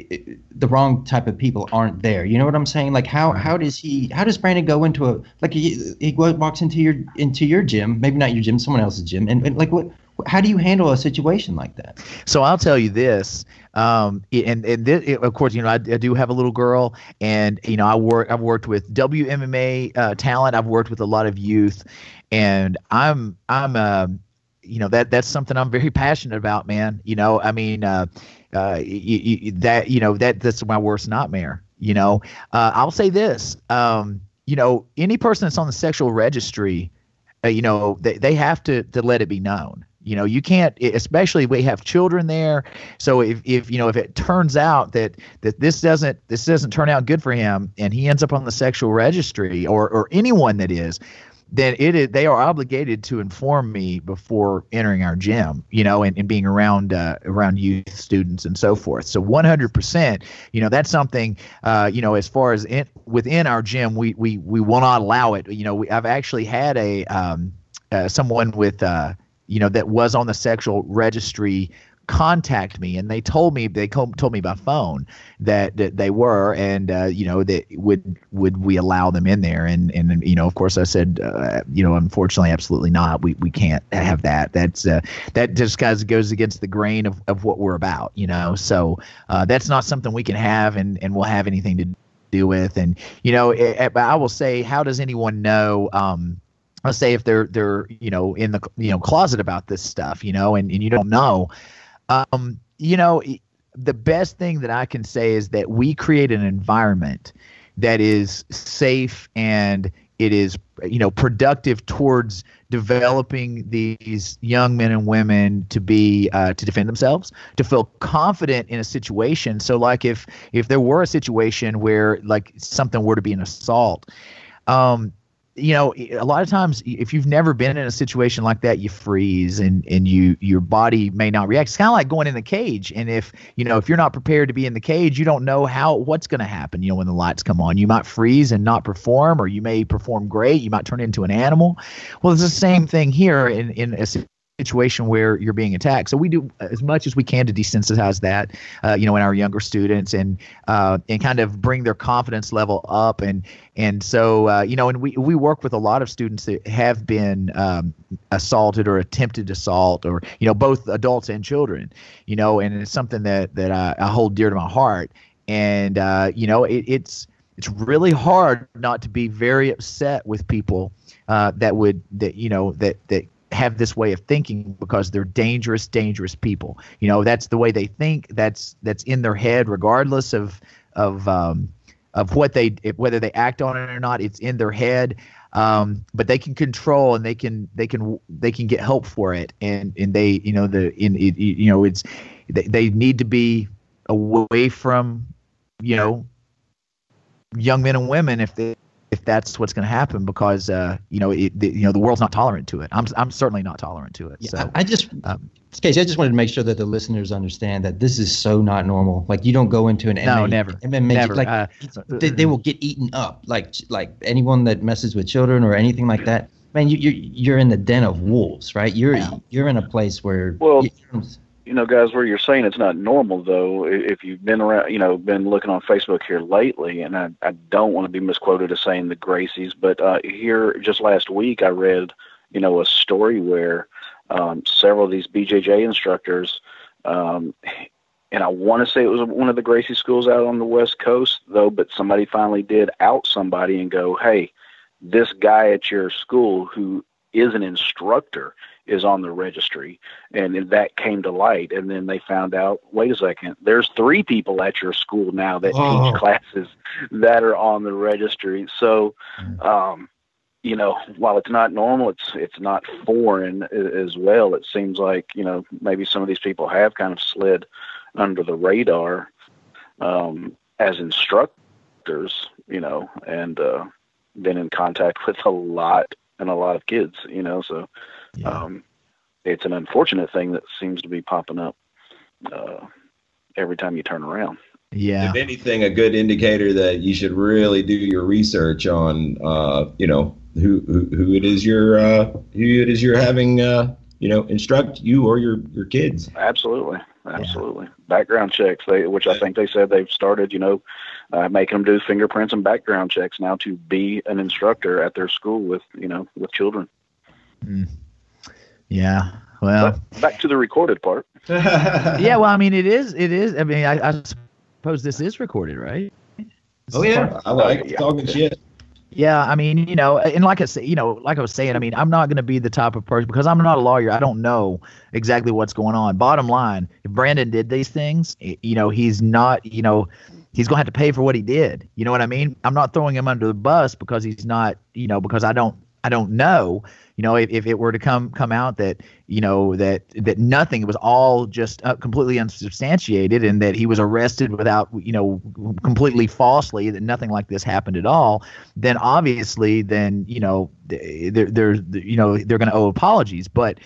the wrong type of people aren't there? You know what I'm saying? Like, how how does he, how does Brandon go into a, like, he, he walks into your into your gym, maybe not your gym, someone else's gym, and, and like, what? How do you handle a situation like that? So I'll tell you this, um, and and this, of course, you know, I, I do have a little girl, and you know, I work. I've worked with W M M A uh, talent. I've worked with a lot of youth, and I'm I'm uh, you know, that that's something I'm very passionate about, man. You know, I mean, uh, uh, y- y- that you know that that's my worst nightmare. You know, uh, I'll say this, um, you know, any person that's on the sexual registry, uh, you know, they they have to to let it be known. You know, you can't, especially we have children there. So if, if, you know, if it turns out that, that this doesn't, this doesn't turn out good for him and he ends up on the sexual registry, or, or anyone that is, then it is, they are obligated to inform me before entering our gym, you know, and, and being around, uh, around youth students and so forth. So one hundred percent, you know, that's something, uh, you know, as far as in, within our gym, we, we, we will not allow it. You know, we, I've actually had a, um, uh, someone with, uh, you know, that was on the sexual registry contact me, and they told me they co- told me by phone that, that they were, and uh, you know, that would would we allow them in there, and and you know, of course I said, uh, you know, unfortunately, absolutely not. We we can't have that. That's uh, that just kind of goes against the grain of, of what we're about, you know. So uh, that's not something we can have, and and we'll have anything to do with. And you know, it, I will say, how does anyone know? Um, Let's say if they're they're you know in the you know closet about this stuff, you know, and, and you don't know, um, you know, the best thing that I can say is that we create an environment that is safe, and it is, you know, productive towards developing these young men and women to be uh, to defend themselves, to feel confident in a situation. So like if if there were a situation where like something were to be an assault, um, you know, a lot of times if you've never been in a situation like that, you freeze, and, and you your body may not react. It's kind of like going in the cage. And if, you know, if you're not prepared to be in the cage, you don't know how what's going to happen. You know, when the lights come on, you might freeze and not perform, or you may perform great. You might turn into an animal. Well, it's the same thing here in, in a situation where you're being attacked. So we do as much as we can to desensitize that, uh, you know, in our younger students, and uh, and kind of bring their confidence level up. And and so, uh, you know, and we, we work with a lot of students that have been um, assaulted or attempted assault, or, you know, both adults and children, you know, and it's something that, that I, I hold dear to my heart. And, uh, you know, it, it's it's really hard not to be very upset with people uh, that would, that, you know, that, that, have this way of thinking, because they're dangerous, dangerous people. You know, that's the way they think. That's that's in their head, regardless of of um, of what they whether they act on it or not. It's in their head, um, but they can control, and they can they can they can get help for it. And and they you know the in it, you know it's they, they need to be away from, you know, young men and women if they. if that's what's going to happen, because uh, you know, it, the, you know, the world's not tolerant to it. I'm I'm certainly not tolerant to it. Yeah, so I, I just, um, Casey, I just wanted to make sure that the listeners understand that this is so not normal. Like, you don't go into an no, M M A, never, M M A, never. Like, Uh, they, they will get eaten up. Like like anyone that messes with children or anything like that, man, you, you're you're in the den of wolves, right? You're Yeah. you're in a place where Well, you- you know, guys, where you're saying it's not normal, though, i- if you've been around, you know, been looking on Facebook here lately, and I, I don't want to be misquoted as saying the Gracies, but uh, here just last week I read, you know, a story where um, several of these B J J instructors, um, and I want to say it was one of the Gracie schools out on the West Coast, though, but somebody finally did out somebody and go, hey, this guy at your school who is an instructor is on the registry, and then that came to light, and then they found out, wait a second, there's three people at your school now that Oh. teach classes that are on the registry. So, um, you know, while it's not normal, it's it's not foreign a- as well. It seems like, you know, maybe some of these people have kind of slid under the radar um, as instructors, you know, and uh, been in contact with a lot and a lot of kids, you know, so Yeah. um, it's an unfortunate thing that seems to be popping up uh, every time you turn around. Yeah. If anything, a good indicator that you should really do your research on, uh, you know, who, who who it is you're uh, who it is you're having, uh, you know, instruct you or your your kids. Absolutely. Absolutely. Background checks, they, which I think they said they've started, you know, uh, making them do fingerprints and background checks now to be an instructor at their school with, you know, with children. Yeah. Well, But back to the recorded part. yeah. Well, I mean, it is. It is. I mean, I, I suppose this is recorded, right? Oh yeah, I like Yeah. talking shit. Yeah, I mean, you know, and like I say, you know, like I was saying, I mean, I'm not going to be the type of person because I'm not a lawyer. I don't know exactly what's going on. Bottom line, if Brandon did these things, y- you know, he's not, you know, he's going to have to pay for what he did. You know what I mean? I'm not throwing him under the bus because he's not, you know, because I don't, I don't know. You know, if, if it were to come come out that, you know, that that nothing, it was all just uh, completely unsubstantiated and that he was arrested without, you know, completely falsely, that nothing like this happened at all, then obviously then, you know, they're, they're you know, they're going to owe apologies. But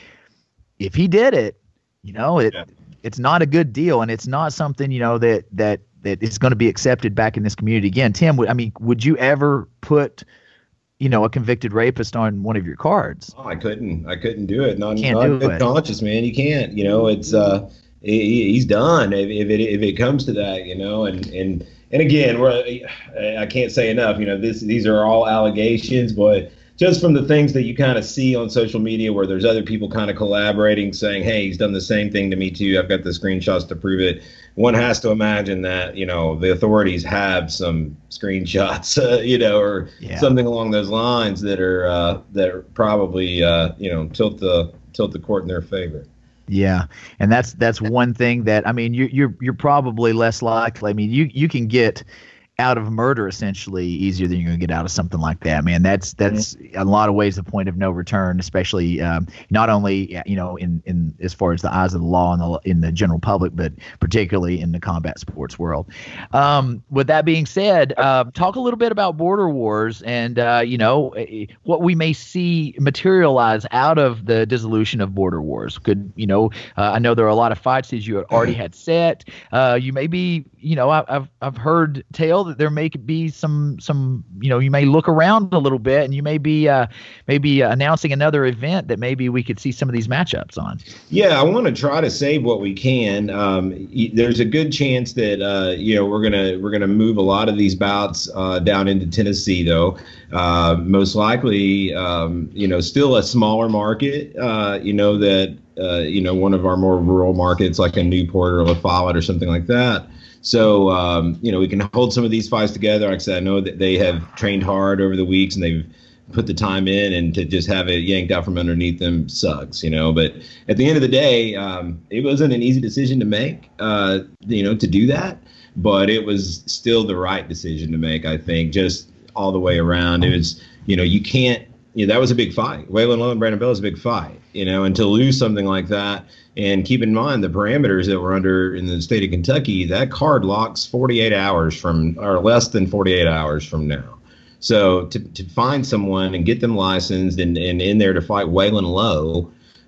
if he did it, you know, it Yeah. it's not a good deal, and it's not something, you know, that that that is going to be accepted back in this community again. Tim, would- I mean, would you ever put, you know, a convicted rapist on one of your cards? Oh, I couldn't. I couldn't do it. Not, Can't not do good it. conscience, man. You can't. You know, it's uh, he, he's done if, if it if it comes to that. You know, and and and again, we're I can't say enough. You know, this these are all allegations, but just from the things that you kind of see on social media where there's other people kind of collaborating, saying, "Hey, he's done the same thing to me too. I've got the screenshots to prove it." One has to imagine that, you know, the authorities have some screenshots, uh, you know, or Yeah. something along those lines that are uh, that are probably uh, you know tilt the tilt the court in their favor. Yeah, and that's that's one thing that, I mean, you, you're you're probably less likely. I mean, you you can get out of murder essentially easier than you're going to get out of something like that, man. That's that's in a lot of ways the point of no return, especially um, not only, you know, in, in as far as the eyes of the law and the, in the general public, but particularly in the combat sports world. Um, with that being said, uh, talk a little bit about Border Wars and uh, you know, eh, what we may see materialize out of the dissolution of Border Wars. Could, you know, uh, I know there are a lot of fights that you already had set. Uh, you may be, you know, I, I've I've heard tale that there may be some some you know, you may look around a little bit and you may be uh, maybe uh, announcing another event that maybe we could see some of these matchups on. Yeah, I want to try to save what we can. Um, y- there's a good chance that uh, you know we're gonna we're gonna move a lot of these bouts uh, down into Tennessee, though. Uh, most likely, um, you know, still a smaller market. Uh, you know that uh, you know one of our more rural markets, like a Newport or La Follette or something like that. So, um, you know, we can hold some of these fights together. Like I said, I know that they have trained hard over the weeks and they've put the time in, and to just have it yanked out from underneath them sucks, you know. But at the end of the day, um, it wasn't an easy decision to make, uh, you know, to do that. But it was still the right decision to make, I think, just all the way around. It was, you know, you can't, you know, that was a big fight. Waylon Lowe and Brandon Bell is a big fight, you know, and to lose something like that. And keep in mind the parameters that we're under in the state of Kentucky, that card locks forty-eight hours from, or less than forty-eight hours from now. So to, to find someone and get them licensed and, and in there to fight Waylon Lowe,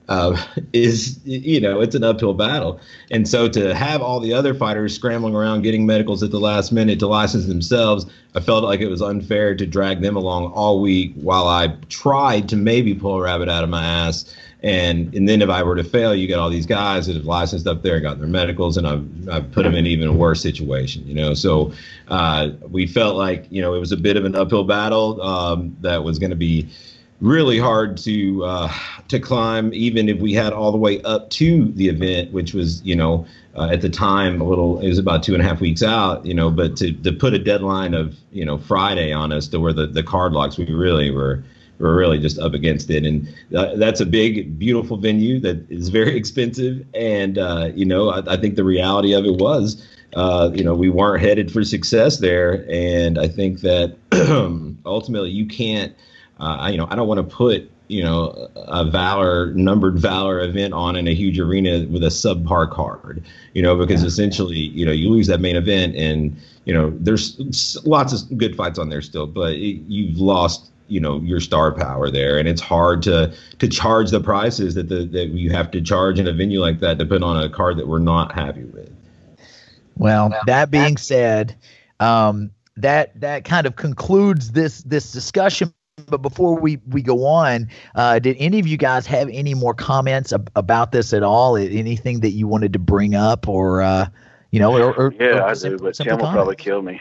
uh, is, you know, it's an uphill battle. And so to have all the other fighters scrambling around getting medicals at the last minute to license themselves, I felt like it was unfair to drag them along all week while I tried to maybe pull a rabbit out of my ass. And and then if I were to fail, you got all these guys that have licensed up there and got their medicals, and I've, I've put them in even a worse situation, you know. So uh, we felt like, you know, it was a bit of an uphill battle um, that was going to be really hard to uh, to climb, even if we had all the way up to the event, which was, you know, uh, at the time a little, it was about two and a half weeks out, you know, but to, to put a deadline of, you know, Friday on us to where the, the card locks, we really were we're really just up against it. And uh, that's a big, beautiful venue that is very expensive. And, uh, you know, I, I think the reality of it was, uh, you know, we weren't headed for success there. And I think that ultimately you can't, uh, you know, I don't want to put, you know, a Valor, numbered Valor event on in a huge arena with a subpar card, you know, because yeah. essentially, you know, you lose that main event and, you know, there's lots of good fights on there still, but it, you've lost, you know, your star power there, and it's hard to to charge the prices that the that you have to charge in a venue like that to put on a card that we're not happy with. Well, that being said, um, that that kind of concludes this this discussion. But before we, we go on, uh, did any of you guys have any more comments ab- about this at all? Anything that you wanted to bring up, or uh, you know, or, or yeah, or I simple, do, but simple Tim will comments? probably kill me.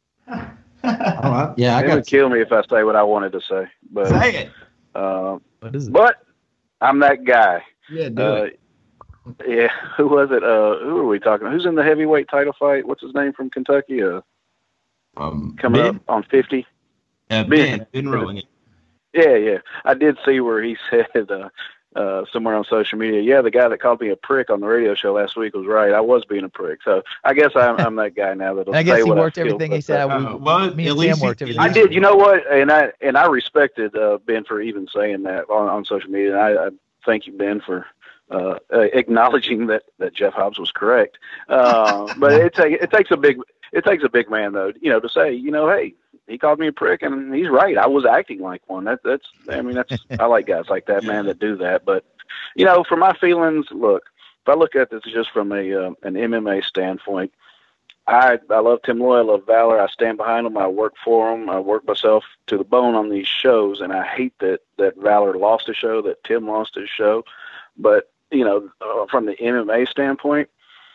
Oh, yeah, I Tim got would kill me if I say what I wanted to say. But, Say it. Uh, What is it? but I'm that guy. Yeah, do Uh, it. yeah, who was it? Uh, who are we talking? Who's in the heavyweight title fight? What's his name from Kentucky? Uh, Um, coming Ben, up on fifty. uh, Ben. Ben, Ben Rowan. Yeah, yeah. I did see where he said uh, uh, somewhere on social media, yeah, the guy that called me a prick on the radio show last week was right. I was being a prick. So I guess I'm, I'm that guy now that'll I guess say he what worked I feel, everything he but, said. uh, We- Uh, well, me at and least Tim he- worked everything. I he did. said. You know what? And I and I respected uh, Ben for even saying that on, on social media. And I, I thank you, Ben, for uh, uh, acknowledging that, that Jeff Hobbs was correct. Uh, but it, take, it takes a big it takes a big man, though, you know, to say, you know, hey, he called me a prick, and he's right. I was acting like one. That, that's, I mean, that's, I like guys like that, man, that do that. But, you know, for my feelings, look, if I look at this just from a uh, an M M A standpoint, I I love Tim Loy, I love Valor. I stand behind them. I work for them. I work myself to the bone on these shows, and I hate that that Valor lost a show, that Tim lost his show. But, you know, uh, from the M M A standpoint,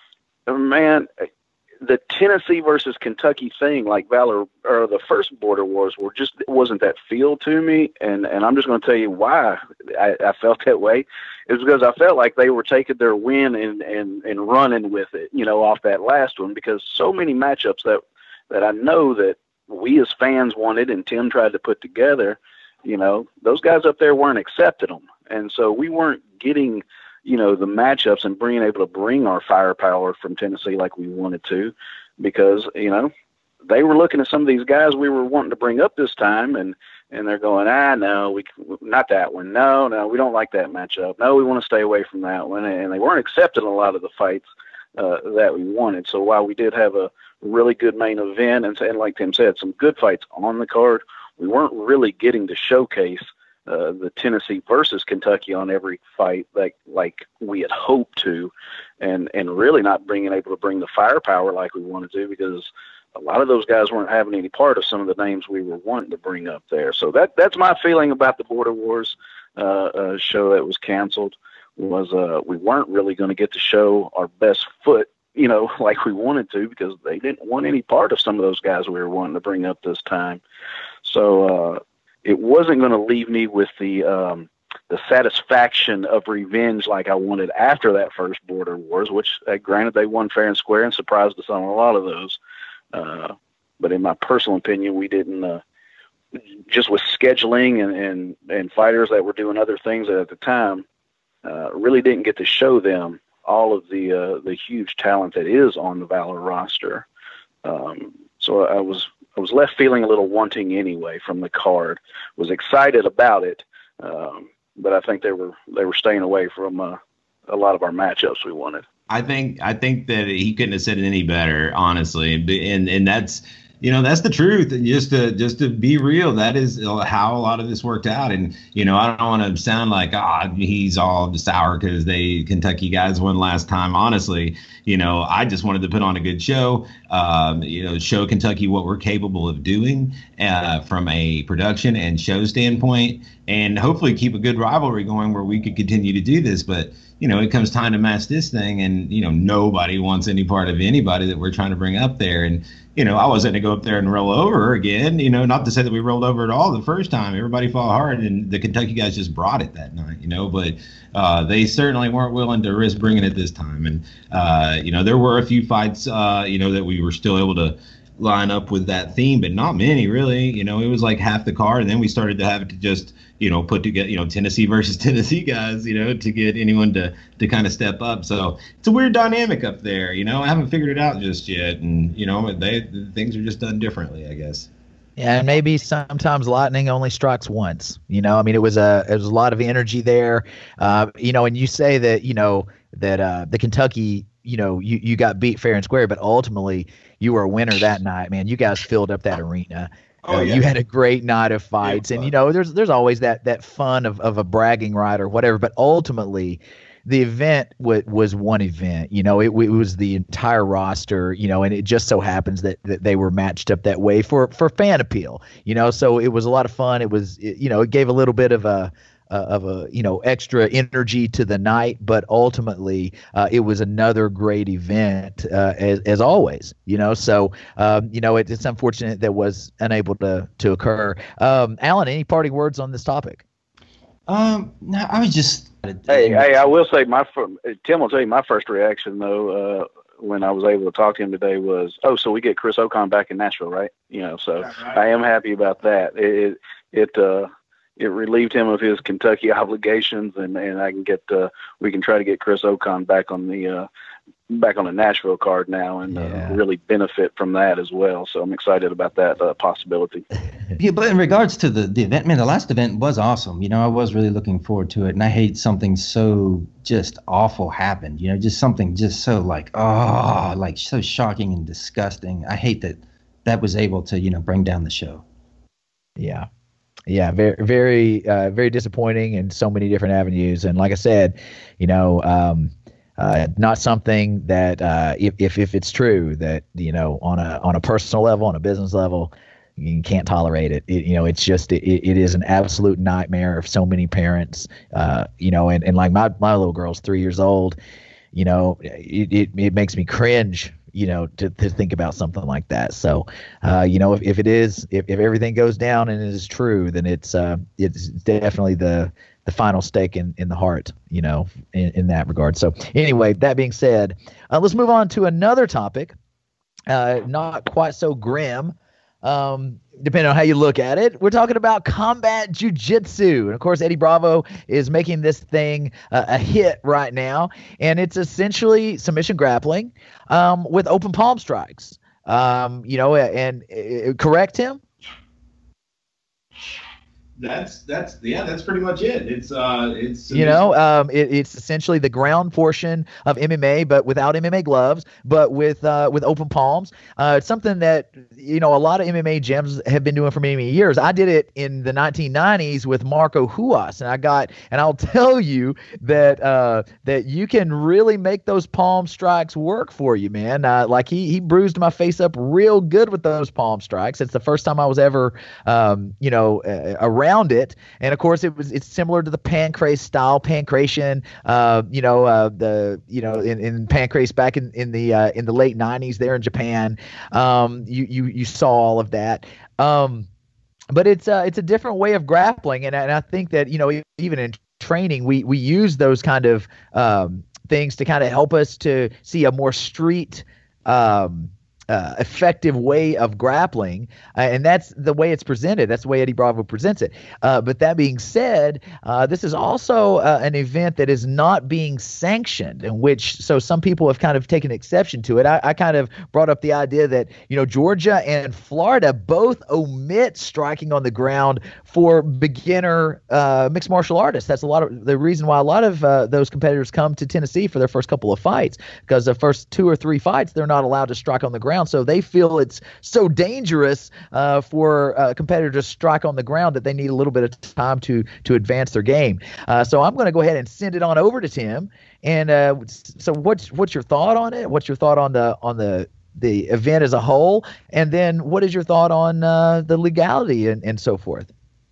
man, the Tennessee versus Kentucky thing, like Valor or the first Border Wars, were just it wasn't that feel to me, and and I'm just going to tell you why I, I felt that way. It was because I felt like they were taking their win and and and running with it, you know, off that last one, because so many matchups that that I know that we as fans wanted and Tim tried to put together, you know, those guys up there weren't accepting them, and so we weren't getting, you know, the matchups and being able to bring our firepower from Tennessee like we wanted to, because, you know, they were looking at some of these guys we were wanting to bring up this time, and, and they're going, ah, no, we not that one. No, no, we don't like that matchup. No, we want to stay away from that one. And they weren't accepting a lot of the fights uh, that we wanted. So while we did have a really good main event, and, and like Tim said, some good fights on the card, we weren't really getting to showcase Uh, the Tennessee versus Kentucky on every fight like like we had hoped to, and and really not being able to bring the firepower like we wanted to, because a lot of those guys weren't having any part of some of the names we were wanting to bring up there. So that that's my feeling about the Border Wars uh, uh, show that was canceled, was uh, we weren't really going to get to show our best foot, you know, like we wanted to, because they didn't want any part of some of those guys we were wanting to bring up this time. So, uh, it wasn't going to leave me with the um, the satisfaction of revenge like I wanted after that first Border Wars, which, uh, granted, they won fair and square and surprised us on a lot of those. Uh, but in my personal opinion, we didn't, uh, just with scheduling and, and, and fighters that were doing other things at the time, uh, really didn't get to show them all of the uh, the huge talent that is on the Valor roster. Um, so I was I was left feeling a little wanting anyway from the card. Was excited about it, um, but I think they were they were staying away from uh, a lot of our matchups we wanted. I think I think that he couldn't have said it any better, honestly, and and that's you know, that's the truth. And just to just to be real, that is how a lot of this worked out. And, you know, I don't want to sound like, ah, he's all sour because they Kentucky guys won last time. Honestly, you know, I just wanted to put on a good show, um, you know, show Kentucky what we're capable of doing uh, from a production and show standpoint, and hopefully keep a good rivalry going where we could continue to do this. But, you know, it comes time to match this thing, and, you know, nobody wants any part of anybody that we're trying to bring up there. And, you know, I wasn't going to go up there and roll over again, you know, not to say that we rolled over at all the first time. Everybody fought hard, and the Kentucky guys just brought it that night, you know, but uh, they certainly weren't willing to risk bringing it this time. And, uh, you know, there were a few fights, uh, you know, that we were still able to line up with that theme, but not many really. You know, it was like half the card, and then we started to have to just, you know, put together, you know, Tennessee versus Tennessee guys, you know, to get anyone to to kind of step up. So it's a weird dynamic up there, you know. I haven't figured it out just yet, and you know, they things are just done differently, I guess. Yeah, and maybe sometimes lightning only strikes once. You know, I mean, it was a it was a lot of energy there. Uh, you know, and you say that, you know, that uh, the Kentucky, you know, you you got beat fair and square, but ultimately you were a winner that night, man. You guys filled up that arena. Oh, uh, yeah. You had a great night of fights, and you know, there's there's always that that fun of, of a bragging right or whatever. But ultimately, the event w- was one event. You know, it, it was the entire roster. You know, and it just so happens that, that they were matched up that way for for fan appeal. You know, so it was a lot of fun. It was, it, you know, it gave a little bit of a Uh, of a you know extra energy to the night, but ultimately uh, it was another great event uh, as as always. You know, so um, you know it, it's unfortunate that was unable to to occur. Um, Alan, any parting words on this topic? Um, no, I was just. Hey, hey, I will say my fir- Tim will tell you my first reaction though uh, when I was able to talk to him today was, oh, so we get Chris Ocon back in Nashville, right? You know, so right. I am happy about that. It it. it uh, It relieved him of his Kentucky obligations, and, and I can get uh, we can try to get Chris Ocon back on the uh, back on the Nashville card now, and yeah. uh, really benefit from that as well. So I'm excited about that uh, possibility. Yeah, but in regards to the, the event, man, the last event was awesome. You know, I was really looking forward to it, and I hate something so just awful happened. You know, just something just so like, oh, like so shocking and disgusting. I hate that that was able to, you know, bring down the show. Yeah. Yeah, very, very, uh, very disappointing in so many different avenues. And like I said, you know, um, uh, not something that uh, if, if if it's true that, you know, on a on a personal level, on a business level, you can't tolerate it. it you know, it's just it, it is an absolute nightmare of so many parents. Uh, you know, and, and like my my little girl's three years old. You know, it it, it makes me cringe, you know, to, to think about something like that. So, uh, you know, if, if it is, if, if everything goes down and it is true, then it's, uh, it's definitely the, the final stake in, in the heart, you know, in, in that regard. So anyway, that being said, uh, let's move on to another topic, uh, not quite so grim, um, depending on how you look at it. We're talking about combat jiu-jitsu. And of course, Eddie Bravo is making this thing uh, a hit right now. And it's essentially submission grappling um, with open palm strikes. Um, you know, and uh, correct him? That's that's yeah, that's pretty much it. It's uh, it's you know, um, it, it's essentially the ground portion of M M A, but without M M A gloves, but with uh, with open palms. Uh, it's something that you know a lot of M M A gyms have been doing for many many years. I did it in the nineteen nineties with Marco Huas, and I got and I'll tell you that uh, that you can really make those palm strikes work for you, man. Uh, like he he bruised my face up real good with those palm strikes. It's the first time I was ever um, you know uh, around. Around it, and of course it was it's similar to the Pancrase style pancration. Uh, you know uh, the you know in, in Pancrase back in in the uh, in the late nineties there in Japan. Um, you you you saw all of that. Um, but it's uh, it's a different way of grappling, and and I think that you know even in training we we use those kind of um, things to kind of help us to see a more street. Um, Uh, effective way of grappling, uh, and that's the way it's presented. That's the way Eddie Bravo presents it. Uh, but that being said, uh, this is also uh, an event that is not being sanctioned, in which so some people have kind of taken exception to it. I, I kind of brought up the idea that you know Georgia and Florida both omit striking on the ground for beginner uh, mixed martial artists. That's a lot of the reason why a lot of uh, those competitors come to Tennessee for their first couple of fights, because the first two or three fights they're not allowed to strike on the ground. ground. So they feel it's so dangerous uh, for a competitor to strike on the ground that they need a little bit of time to to advance their game. Uh, so I'm going to go ahead and send it on over to Tim. And uh, so what's what's your thought on it? What's your thought on the on the the event as a whole? And then what is your thought on uh, the legality and, and so forth?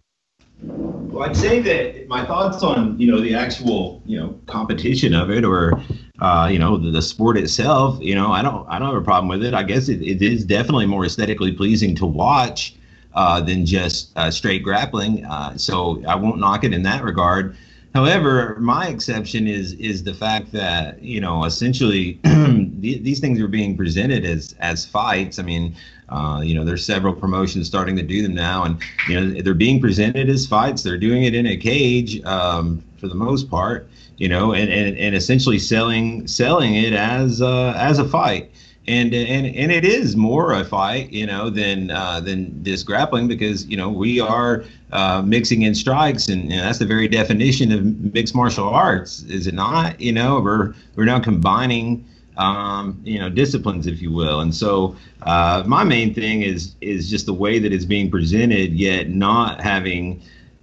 Well, I'd say that my thoughts on, you know, the actual, you know, competition of it, or, uh, you know, the, the sport itself, you know, I don't, I don't have a problem with it. I guess it, it is definitely more aesthetically pleasing to watch uh, than just uh, straight grappling. Uh, so I won't knock it in that regard. However, my exception is is the fact that, you know, essentially the, these things are being presented as as fights. I mean, uh, you know, there's several promotions starting to do them now, and you know they're being presented as fights. They're doing it in a cage um, for the most part, you know, and, and, and essentially selling selling it as uh, as a fight. And and and it is more a fight, you know, than uh, than this grappling, because you know we are uh, mixing in strikes, and, and that's the very definition of mixed martial arts, is it not? You know, we're we're now combining, um, you know, disciplines, if you will. And so uh, my main thing is is just the way that it's being presented, yet not having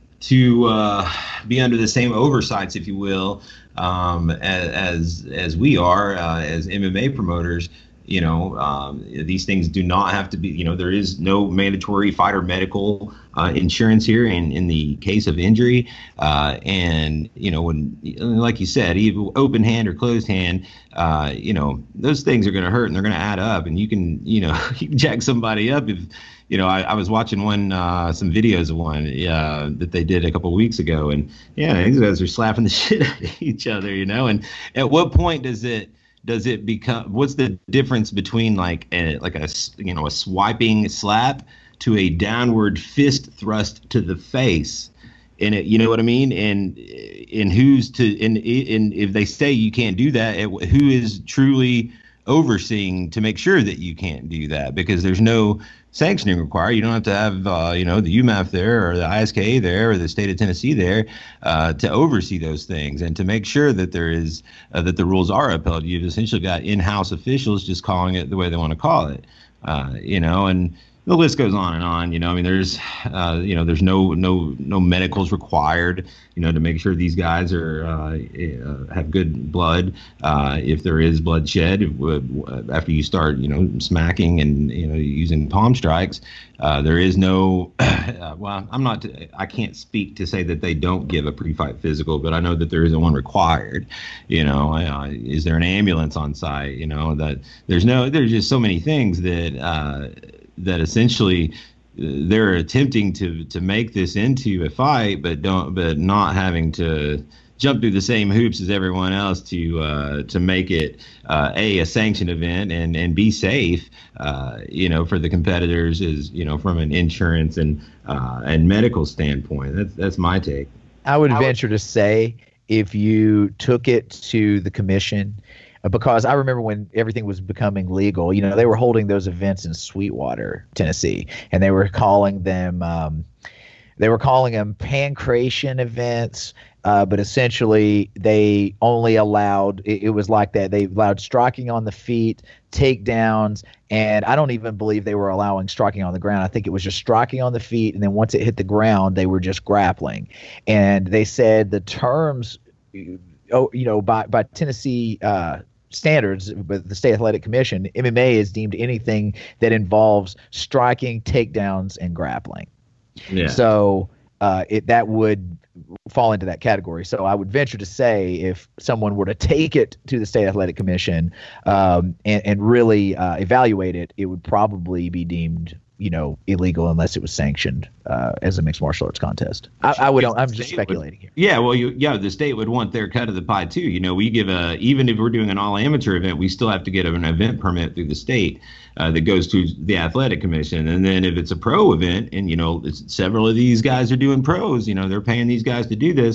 to uh, be under the same oversights, if you will, um, as as as we are uh, as M M A promoters. You know, um, these things do not have to be, you know, there is no mandatory fighter medical uh, insurance here in, in the case of injury. Uh, and, you know, when, like you said, either open hand or closed hand, uh, you know, those things are going to hurt and they're going to add up. And you can, you know, you can jack somebody up if, you know, I, I was watching one, uh, some videos of one uh, that they did a couple of weeks ago. And, yeah, these guys are slapping the shit out of each other, you know. And at what point does it, Does it become, what's the difference between like a, like a, you know, a swiping slap to a downward fist thrust to the face? And it, you know what I mean? And, and who's to, and, and if they say you can't do that, it, who is truly overseeing to make sure that you can't do that? Because there's no sanctioning required. You don't have to have, uh, you know, the U M A F there or the I S K A there or the state of Tennessee there uh, to oversee those things and to make sure that there is, uh, that the rules are upheld. You've essentially got in-house officials just calling it the way they want to call it, uh, you know, and the list goes on and on. You know, I mean, there's, uh, you know, there's no no no medicals required, you know, to make sure these guys are uh, uh, have good blood. Uh, if there is bloodshed after you start, you know, smacking and you know using palm strikes, uh, there is no. Uh, well, I'm not. I can't speak to say that they don't give a pre-fight physical, but I know that there isn't one required. You know, uh, is there an ambulance on site? You know, that there's no. There's just so many things that. Uh, that essentially they're attempting to to make this into a fight, but don't but not having to jump through the same hoops as everyone else to uh, to make it uh, a a sanctioned event and and be safe, uh, you know, for the competitors, is you know from an insurance and uh, and medical standpoint. That's that's my take. I would venture to say if you took it to the commission. Because I remember when everything was becoming legal, you know, they were holding those events in Sweetwater, Tennessee, and they were calling them, um, they were calling them pancration events. Uh, but essentially, they only allowed, it, it was like that. They allowed striking on the feet, takedowns, and I don't even believe they were allowing striking on the ground. I think it was just striking on the feet, and then once it hit the ground, they were just grappling. And they said the terms, oh, you know, by, by Tennessee uh, standards, but the State Athletic Commission, M M A is deemed anything that involves striking, takedowns, and grappling. Yeah. So uh, it that would fall into that category. So I would venture to say if someone were to take it to the State Athletic Commission um, and, and really uh, evaluate it, it would probably be deemed, you know, illegal unless it was sanctioned uh, as a mixed martial arts contest. I, I would. I'm just speculating here. Yeah, well, you, yeah, the state would want their cut of the pie too. You know, we give a even if we're doing an all amateur event, we still have to get an event permit through the state uh, that goes to the athletic commission. And then if it's a pro event, and you know, it's, several of these guys are doing pros, you know, they're paying these guys to do this.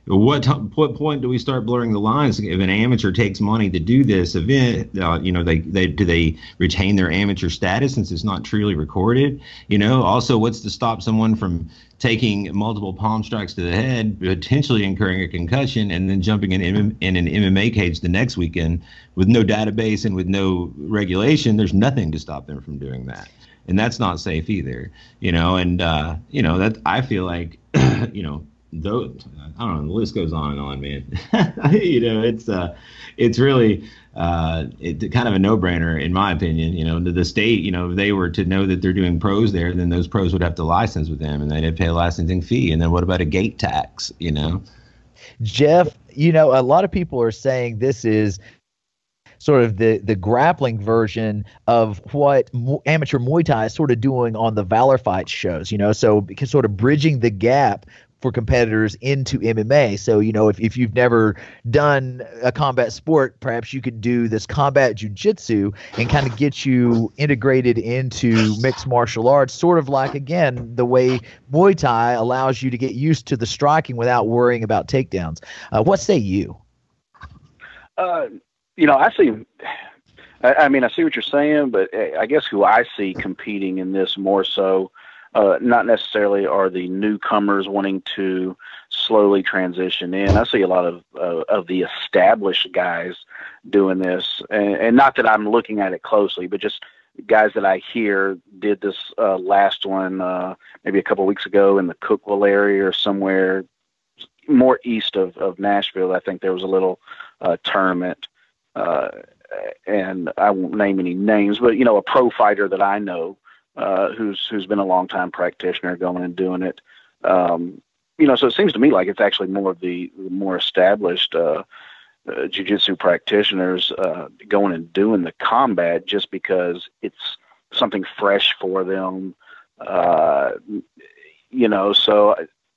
what t- what point do we start blurring the lines? If an amateur takes money to do this event, uh, you know, they, they do they retain their amateur status since it's not truly recorded? You know, also, what's to stop someone from taking multiple palm strikes to the head, potentially incurring a concussion, and then jumping in, in an M M A cage the next weekend with no database and with no regulation? There's nothing to stop them from doing that. And that's not safe either, you know, and, uh, you know, that I feel like, you know, though, I don't know, the list goes on and on, man. you know, it's uh, it's really uh, it, kind of a no-brainer, in my opinion. You know, the, the state, you know, if they were to know that they're doing pros there, then those pros would have to license with them, and they'd have to pay a licensing fee. And then what about a gate tax, you know? Jeff, you know, a lot of people are saying this is sort of the, the grappling version of what mo- amateur Muay Thai is sort of doing on the Valor Fight shows, you know, so because sort of bridging the gap for competitors into M M A. So, you know, if, if you've never done a combat sport, perhaps you could do this combat jiu-jitsu and kind of get you integrated into mixed martial arts, sort of like, again, the way Muay Thai allows you to get used to the striking without worrying about takedowns. Uh, what say you? Uh, you know, I see, I, I mean, I see what you're saying, but I guess who I see competing in this more so, uh, not necessarily are the newcomers wanting to slowly transition in. I see a lot of, uh, of the established guys doing this, and, and not that I'm looking at it closely, but just guys that I hear did this uh, last one uh, maybe a couple of weeks ago in the Cookeville area or somewhere more east of, of Nashville. I think there was a little uh, tournament. Uh, and I won't name any names, but, you know, a pro fighter that I know, uh, who's, who's been a long time practitioner going and doing it. Um, you know, so it seems to me like it's actually more of the, the more established, uh, uh jiu-jitsu practitioners, uh, going and doing the combat just because it's something fresh for them. Uh, you know, so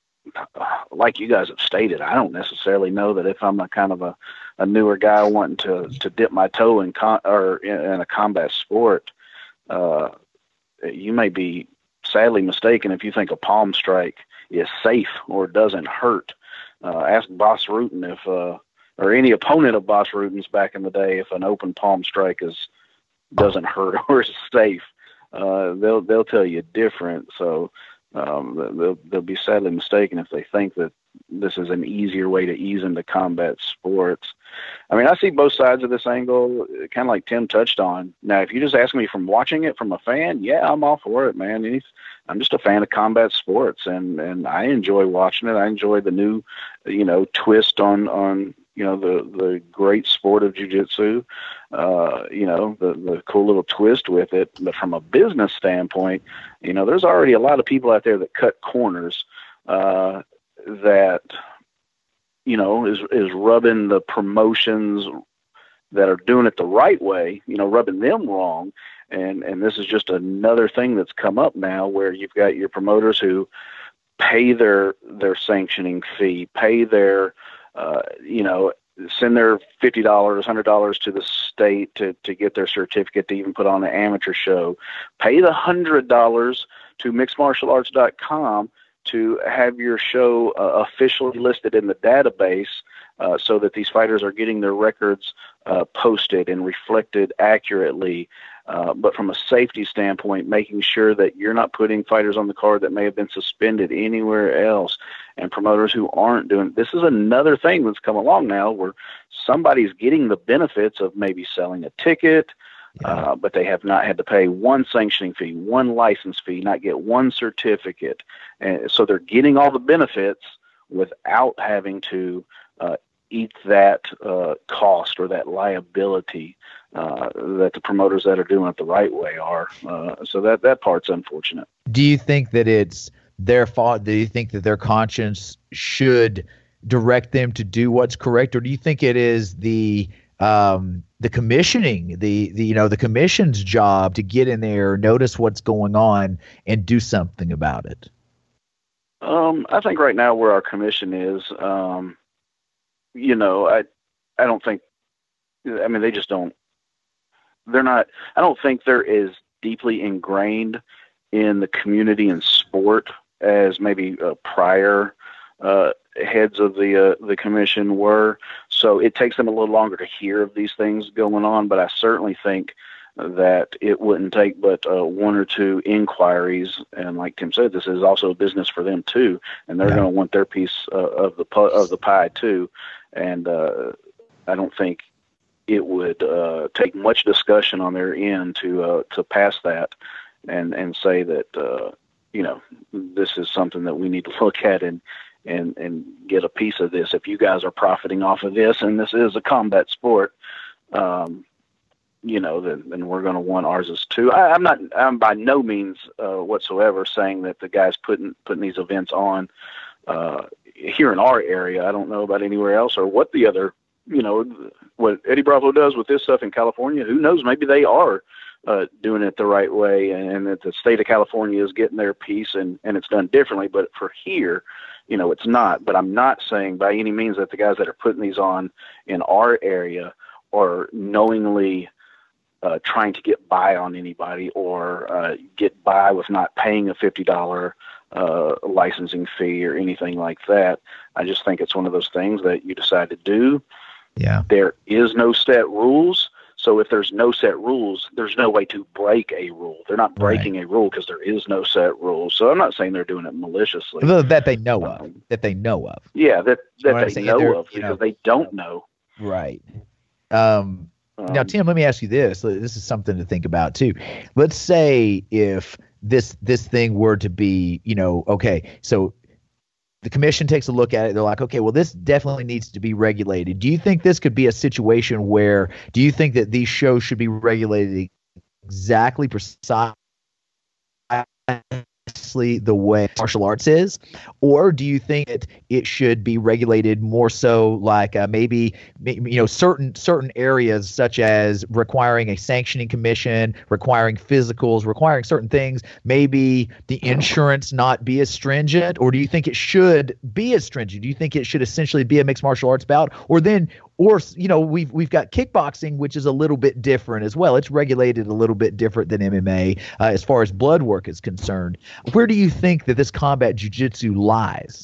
like you guys have stated, I don't necessarily know that if I'm a kind of a, a newer guy wanting to, to dip my toe in con or in, in a combat sport, uh, you may be sadly mistaken if you think a palm strike is safe or doesn't hurt. Uh, ask Bas Rutten if, uh, or any opponent of Bas Rutten's back in the day, if an open palm strike is doesn't hurt or is safe. Uh, they'll they'll tell you different. So. Um, they'll, they'll be sadly mistaken if they think that this is an easier way to ease into combat sports. I mean, I see both sides of this angle, kind of like Tim touched on. Now, if you just ask me from watching it from a fan, yeah, I'm all for it, man. It's, I'm just a fan of combat sports, and, and I enjoy watching it. I enjoy the new, you know, twist on, on you know, the, the great sport of jiu-jitsu, uh, you know, the, the cool little twist with it. But from a business standpoint, you know, there's already a lot of people out there that cut corners, uh, that, you know, is, is rubbing the promotions that are doing it the right way, you know, rubbing them wrong. And, and this is just another thing that's come up now where you've got your promoters who pay their, their sanctioning fee, pay their, uh, you know, send their fifty dollars, one hundred dollars to the state to, to get their certificate to even put on an amateur show, pay the one hundred dollars to mixed martial arts dot com to have your show uh, officially listed in the database, uh, so that these fighters are getting their records uh, posted and reflected accurately. Uh, but from a safety standpoint, making sure that you're not putting fighters on the card that may have been suspended anywhere else, and promoters who aren't doing. This is another thing that's come along now where somebody's getting the benefits of maybe selling a ticket, yeah. uh, but they have not had to pay one sanctioning fee, one license fee, not get one certificate. And so they're getting all the benefits without having to uh, eat that uh, cost or that liability uh, that the promoters that are doing it the right way are. Uh, so that, that part's unfortunate. Do you think that it's their fault? Do you think that their conscience should direct them to do what's correct? Or do you think it is the, um, the commissioning, the, the, you know, the commission's job to get in there, notice what's going on and do something about it? Um, I think right now where our commission is, um, you know, I, I don't think, I mean, they just don't, they're not, I don't think they're as deeply ingrained in the community and sport as maybe uh, prior uh, heads of the uh, the commission were. So it takes them a little longer to hear of these things going on. But I certainly think that it wouldn't take but uh, one or two inquiries. And like Tim said, this is also a business for them too, and they're yeah. going to want their piece uh, of the pu- of the pie too. And uh, I don't think it would uh, take much discussion on their end to uh, to pass that and and say that uh, you know, this is something that we need to look at and and and get a piece of this. If you guys are profiting off of this, and this is a combat sport, um, you know, then, then we're going to want ours as too. I, I'm not, I'm by no means uh, whatsoever saying that the guys putting putting these events on uh, here in our area. I don't know about anywhere else or what the other, you know, what Eddie Bravo does with this stuff in California. Who knows? Maybe they are uh, doing it the right way, and, and that the state of California is getting their piece, and, and it's done differently. But for here, you know, it's not. But I'm not saying by any means that the guys that are putting these on in our area are knowingly Uh, trying to get by on anybody or uh, get by with not paying a fifty dollars uh, licensing fee or anything like that. I just think it's one of those things that you decide to do. Yeah. There is no set rules. So if there's no set rules, there's no way to break a rule. They're not breaking right. a rule because there is no set rules. So I'm not saying they're doing it maliciously. That they know of. Um, that they know of. Yeah, that, that they know of because know, they don't know. Right. Um, Now, Tim, let me ask you this. This is something to think about, too. Let's say if this this thing were to be, you know, okay, so the commission takes a look at it. They're like, okay, well, this definitely needs to be regulated. Do you think this could be a situation where – do you think that these shows should be regulated exactly precisely the way martial arts is, or do you think that it should be regulated more so like uh, maybe you know certain certain areas such as requiring a sanctioning commission, requiring physicals, requiring certain things, maybe the insurance not be as stringent, or do you think it should be as stringent? Do you think it should essentially be a mixed martial arts bout, or then or you know we've we've got kickboxing, which is a little bit different as well. It's regulated a little bit different than M M A uh, as far as blood work is concerned. Where do you think that this combat jiu-jitsu lies?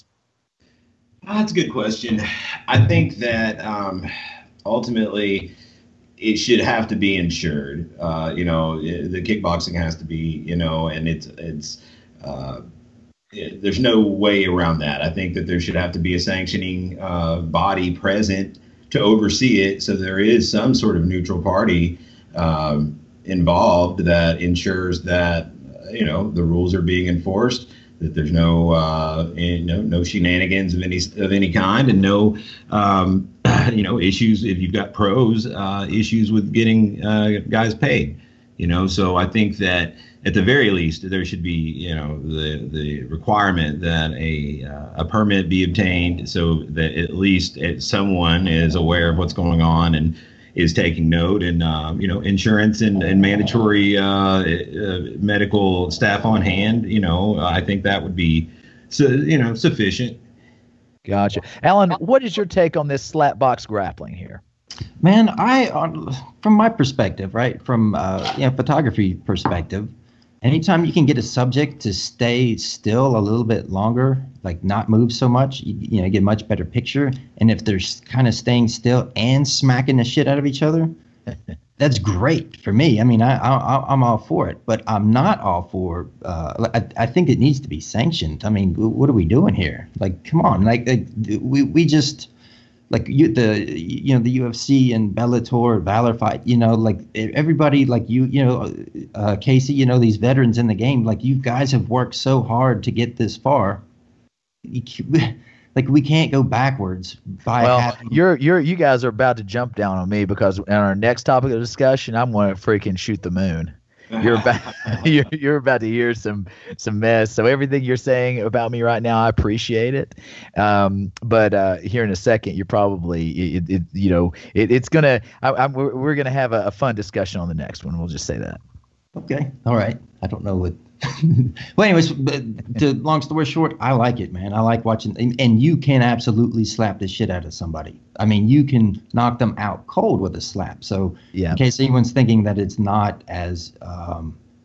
Uh, that's a good question. I think that um, ultimately it should have to be insured. Uh, you know, the kickboxing has to be, you know, and it's it's uh, it, there's no way around that. I think that there should have to be a sanctioning uh, body present to oversee it, so there is some sort of neutral party um, involved that ensures that you know the rules are being enforced, that there's no uh, you know no shenanigans of any of any kind, and no um, you know issues if you've got pros uh, issues with getting uh, guys paid. You know, so I think that at the very least there should be you know the the requirement that a uh, a permit be obtained, so that at least someone is aware of what's going on and is taking note, and um, you know insurance and, and mandatory uh, uh, medical staff on hand. You know, I think that would be so you know sufficient. Gotcha, Alan. What is your take on this slap box grappling here? Man, I, uh, from my perspective, right, from uh, you know, photography perspective, anytime you can get a subject to stay still a little bit longer, like not move so much, you, you know, get a much better picture. And if they're kind of staying still and smacking the shit out of each other, that's great for me. I mean, I, I, I'm all for it, but I'm not all for. Uh, I, I think it needs to be sanctioned. I mean, what are we doing here? Like, come on, like, like we we just. Like you, the you know the U F C and Bellator, Valor Fight, you know, like everybody, like you, you know, uh, Casey, you know, these veterans in the game, like you guys have worked so hard to get this far. You, like we can't go backwards. By well, having- you're you're you guys are about to jump down on me because on our next topic of discussion, I'm going to freaking shoot the moon. You're about you're, you're about to hear some some mess. So everything you're saying about me right now, I appreciate it. Um, but uh, here in a second, you're probably it, it, you know it, it's gonna. I, I'm, we're, we're gonna have a, a fun discussion on the next one. We'll just say that. Okay. All right. I don't know what. Well, anyways, but to long story short, I like it, man. I like watching, and, and you can absolutely slap the shit out of somebody. I mean, you can knock them out cold with a slap. So, yeah. In case anyone's thinking that it's not as, um,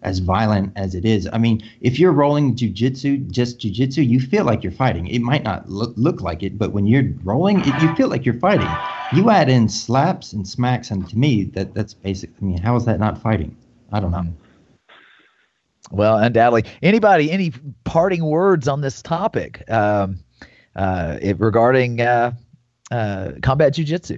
as violent as it is. I mean, if you're rolling jujitsu, just jujitsu, you feel like you're fighting. It might not look look like it, but when you're rolling, it, you feel like you're fighting. You add in slaps and smacks, and to me, that that's basic. I mean, how is that not fighting? I don't know. Well, undoubtedly. Anybody, any parting words on this topic um, uh, it, regarding uh, uh, combat jiu-jitsu?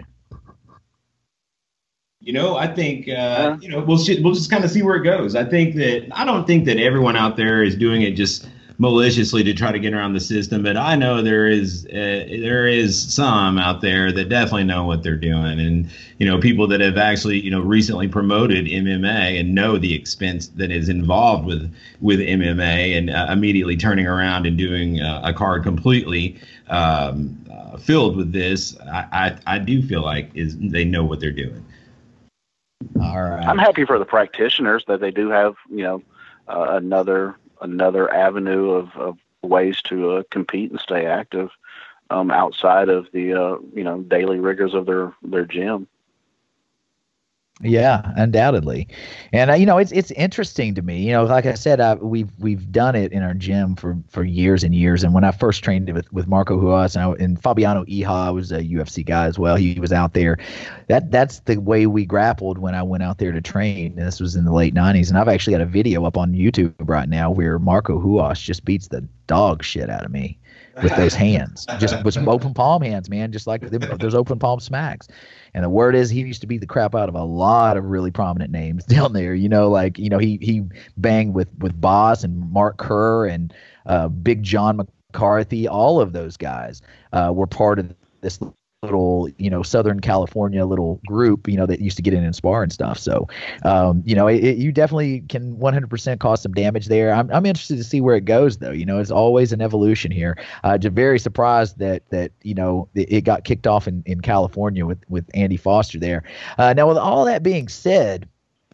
You know, I think, uh, you know, we'll, we'll just kind of see where it goes. I think that, I don't think that everyone out there is doing it just maliciously to try to get around the system, but I know there is, uh, there is some out there that definitely know what they're doing. And, you know, people that have actually, you know, recently promoted M M A and know the expense that is involved with, with M M A, and uh, immediately turning around and doing uh, a card completely um, uh, filled with this. I, I, I do feel like is they know what they're doing. All right. I'm happy for the practitioners that they do have, you know, uh, another another avenue of, of ways to uh, compete and stay active um, outside of the, uh, you know, daily rigors of their, their gym. Yeah, undoubtedly. And, uh, you know, it's it's interesting to me. You know, like I said, uh, we've we've done it in our gym for, for years and years. And when I first trained with, with Marco Huas and, I, and Fabiano Iha was a U F C guy as well, he was out there. That That's the way we grappled when I went out there to train. And this was in the late nineties. And I've actually got a video up on YouTube right now where Marco Huas just beats the dog shit out of me with those hands, just with some open palm hands, man, just like them, those open palm smacks. And the word is he used to beat the crap out of a lot of really prominent names down there. You know, like, you know, he he banged with, with Boss and Mark Kerr and uh, Big John McCarthy. All of those guys uh, were part of this little, you know, Southern California little group, you know, that used to get in and spar and stuff. So, um, you know, it, it, you definitely can one hundred percent cause some damage there. I'm, I'm interested to see where it goes, though. You know, it's always an evolution here. Uh, just very surprised that, that you know, it, it got kicked off in, in California with, with Andy Foster there. Uh, now, with all that being said,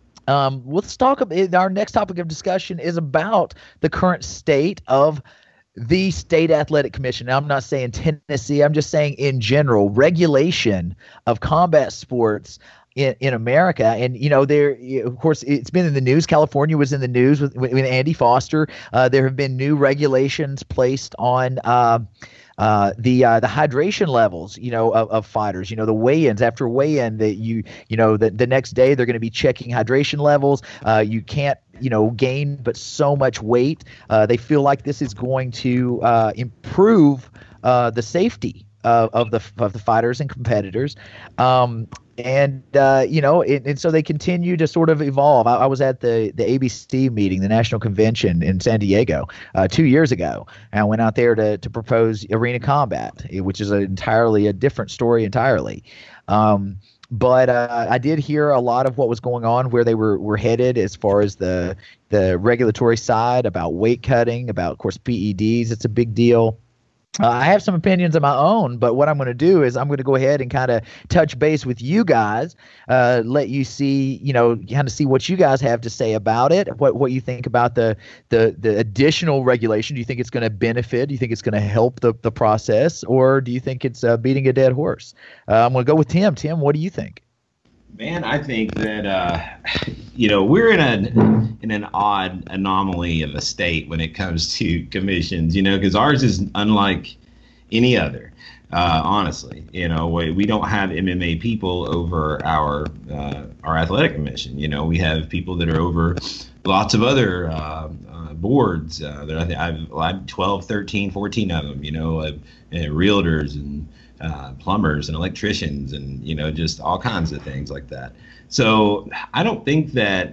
um, let's talk about our next topic of discussion is about the current state of the State Athletic Commission. Now, I'm not saying Tennessee. I'm just saying in general, regulation of combat sports in, in America. And, you know, there, of course, it's been in the news. California was in the news with, with Andy Foster. Uh, there have been new regulations placed on uh, uh, the uh, the hydration levels, you know, of, of fighters. You know, the weigh-ins after weigh-in that you, you know, the, the next day they're going to be checking hydration levels. Uh, you can't, you know, gain but so much weight. Uh, they feel like this is going to uh, improve uh, the safety of, of the of the fighters and competitors. Um, and, uh, you know, it, and so they continue to sort of evolve. I, I was at the, the A B C meeting, the National Convention in San Diego uh, two years ago. And I went out there to, to propose arena combat, which is an entirely a different story entirely. Um, But uh, I did hear a lot of what was going on, where they were, were headed as far as the the regulatory side, about weight cutting, about, of course, P E Ds. It's a big deal. Uh, I have some opinions of my own, but what I'm going to do is I'm going to go ahead and kind of touch base with you guys, uh, let you see, you know, kind of see what you guys have to say about it, what what you think about the the the additional regulation. Do you think it's going to benefit? Do you think it's going to help the, the process, or do you think it's uh, beating a dead horse? Uh, I'm going to go with Tim. Tim, what do you think? Man, I think that uh, you know, we're in a in an odd anomaly of a state when it comes to commissions. You know, because ours is unlike any other. Uh, honestly, you know, we, we don't have M M A people over our uh, our athletic commission. You know, we have people that are over lots of other uh, uh, boards. Uh, that I think I've, I've twelve, thirteen, fourteen of them. You know, uh, uh, realtors and Uh, plumbers and electricians and, you know, just all kinds of things like that. So I don't think that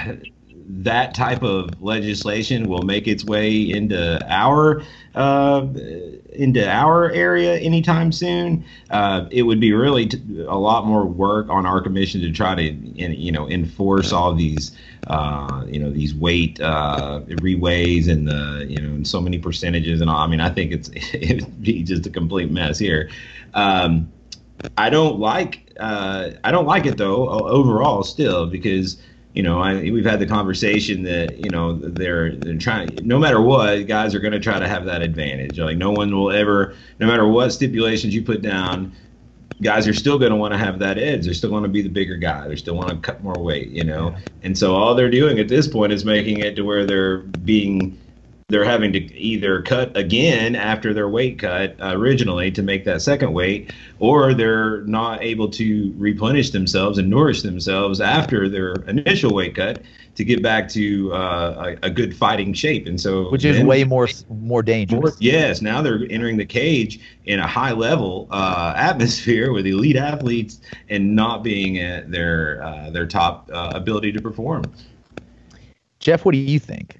that type of legislation will make its way into our uh, into our area anytime soon. Uh, it would be really t- a lot more work on our commission to try to, in, you know, enforce all these, uh, you know, these weight uh, reweighs and the, you know, and so many percentages and all. I mean, I think it's it would be just a complete mess here. Um, I don't like uh, I don't like it though overall still, because, you know, I, we've had the conversation that, you know, they're they're trying, no matter what, guys are going to try to have that advantage. Like, no one will ever, no matter what stipulations you put down, guys are still going to want to have that edge. They're still going to be the bigger guy. They still want to cut more weight, you know. Yeah. And so all they're doing at this point is making it to where they're being they're having to either cut again after their weight cut uh, originally to make that second weight, or they're not able to replenish themselves and nourish themselves after their initial weight cut to get back to uh, a, a good fighting shape. And so, which is then, way more more dangerous. More, yes, now they're entering the cage in a high level uh, atmosphere with elite athletes and not being at their uh, their top uh, ability to perform. Jeff, what do you think?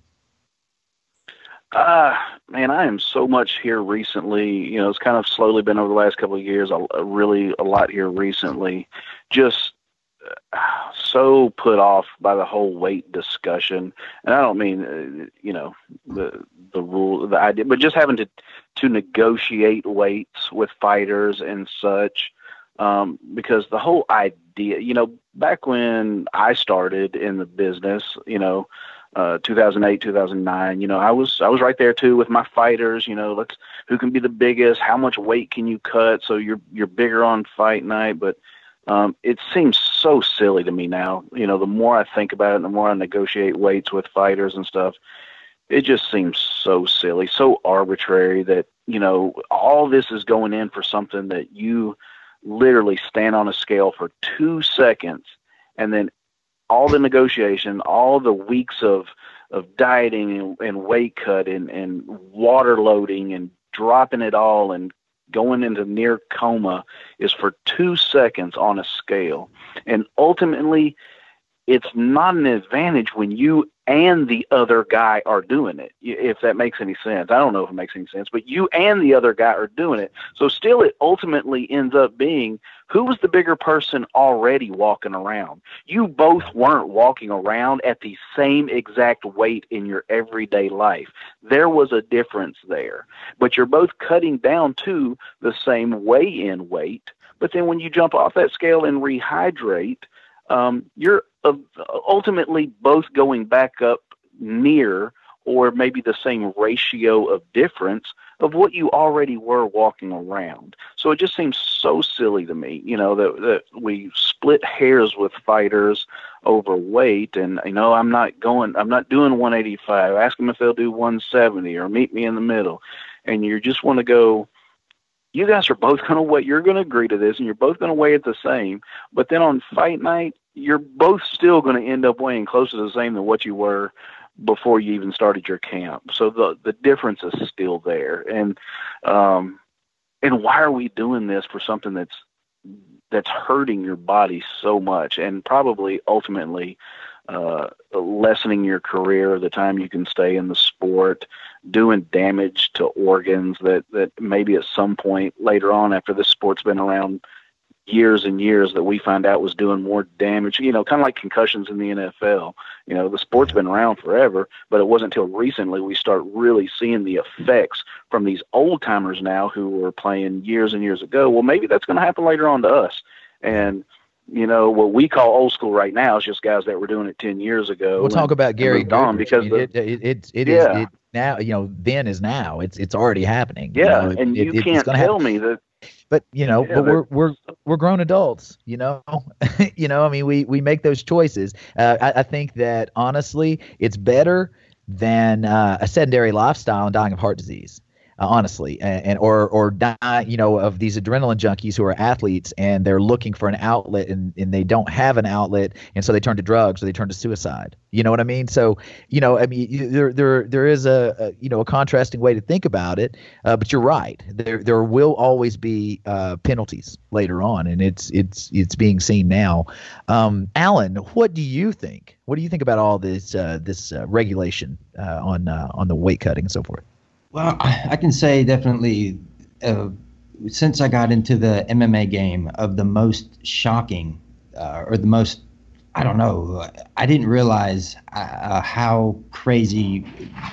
Uh, man, I am so much here recently. You know, it's kind of slowly been over the last couple of years, a, really a lot here recently. Just uh, so put off by the whole weight discussion. And I don't mean, uh, you know, the the rule, the idea, but just having to, to negotiate weights with fighters and such. Um, because the whole idea, you know, back when I started in the business, you know, Uh, two thousand eight, two thousand nine, you know, I was, I was right there too with my fighters, you know, let's, who can be the biggest, how much weight can you cut? So you're, you're bigger on fight night, but, um, it seems so silly to me now. You know, the more I think about it, the more I negotiate weights with fighters and stuff, it just seems so silly, so arbitrary that, you know, all this is going in for something that you literally stand on a scale for two seconds and then all the negotiation, all the weeks of of dieting and, and weight cut and, and water loading and dropping it all and going into near coma is for two seconds on a scale. And ultimately, it's not an advantage when you and the other guy are doing it, if that makes any sense. I don't know if it makes any sense, but you and the other guy are doing it. So still it ultimately ends up being, who was the bigger person already walking around? You both weren't walking around at the same exact weight in your everyday life. There was a difference there, but you're both cutting down to the same weigh-in weight. But then when you jump off that scale and rehydrate, um, you're uh, ultimately both going back up near or maybe the same ratio of difference of what you already were walking around. So it just seems so silly to me, you know, that, that we split hairs with fighters over weight. And, you know, I'm not going, I'm not doing one eighty-five. Ask them if they'll do one seventy or meet me in the middle. And you just want to go, you guys are both going to weigh, you're going to agree to this and you're both going to weigh it the same. But then on fight night, you're both still going to end up weighing closer to the same than what you were before you even started your camp. So the, the difference is still there. And, um, and why are we doing this for something that's, that's hurting your body so much and probably ultimately, uh, lessening your career, the time you can stay in the sport, doing damage to organs that, that maybe at some point later on after this sport's been around years and years that we find out was doing more damage, you know, kind of like concussions in the N F L. You know, the sport's been around forever, but it wasn't until recently we start really seeing the effects from these old timers now who were playing years and years ago. Well, maybe that's going to happen later on to us. And, you know, what we call old school right now is just guys that were doing it ten years ago. We'll talk about Gary Goodrich because I mean, it, it, it, it yeah. is it now, you know, then is now. It's it's already happening. Yeah, you know, and it, you it, can't tell happen. me that. But you know, yeah, but we're we're we're grown adults. You know, you know. I mean, we we make those choices. Uh, I, I think that honestly, it's better than uh, a sedentary lifestyle and dying of heart disease. Uh, honestly, and, and or or die, you know, of these adrenaline junkies who are athletes and they're looking for an outlet and, and they don't have an outlet, and so they turn to drugs or they turn to suicide. You know what I mean? So, you know, I mean, there there there is a, a you know a contrasting way to think about it, uh, but you're right. There there will always be uh, penalties later on, and it's it's it's being seen now. Um, Alan, what do you think? What do you think about all this uh, this uh, regulation uh, on uh, on the weight cutting and so forth? Well, I can say definitely uh, since I got into the M M A game, of the most shocking uh, or the most, I don't know, I didn't realize uh, how crazy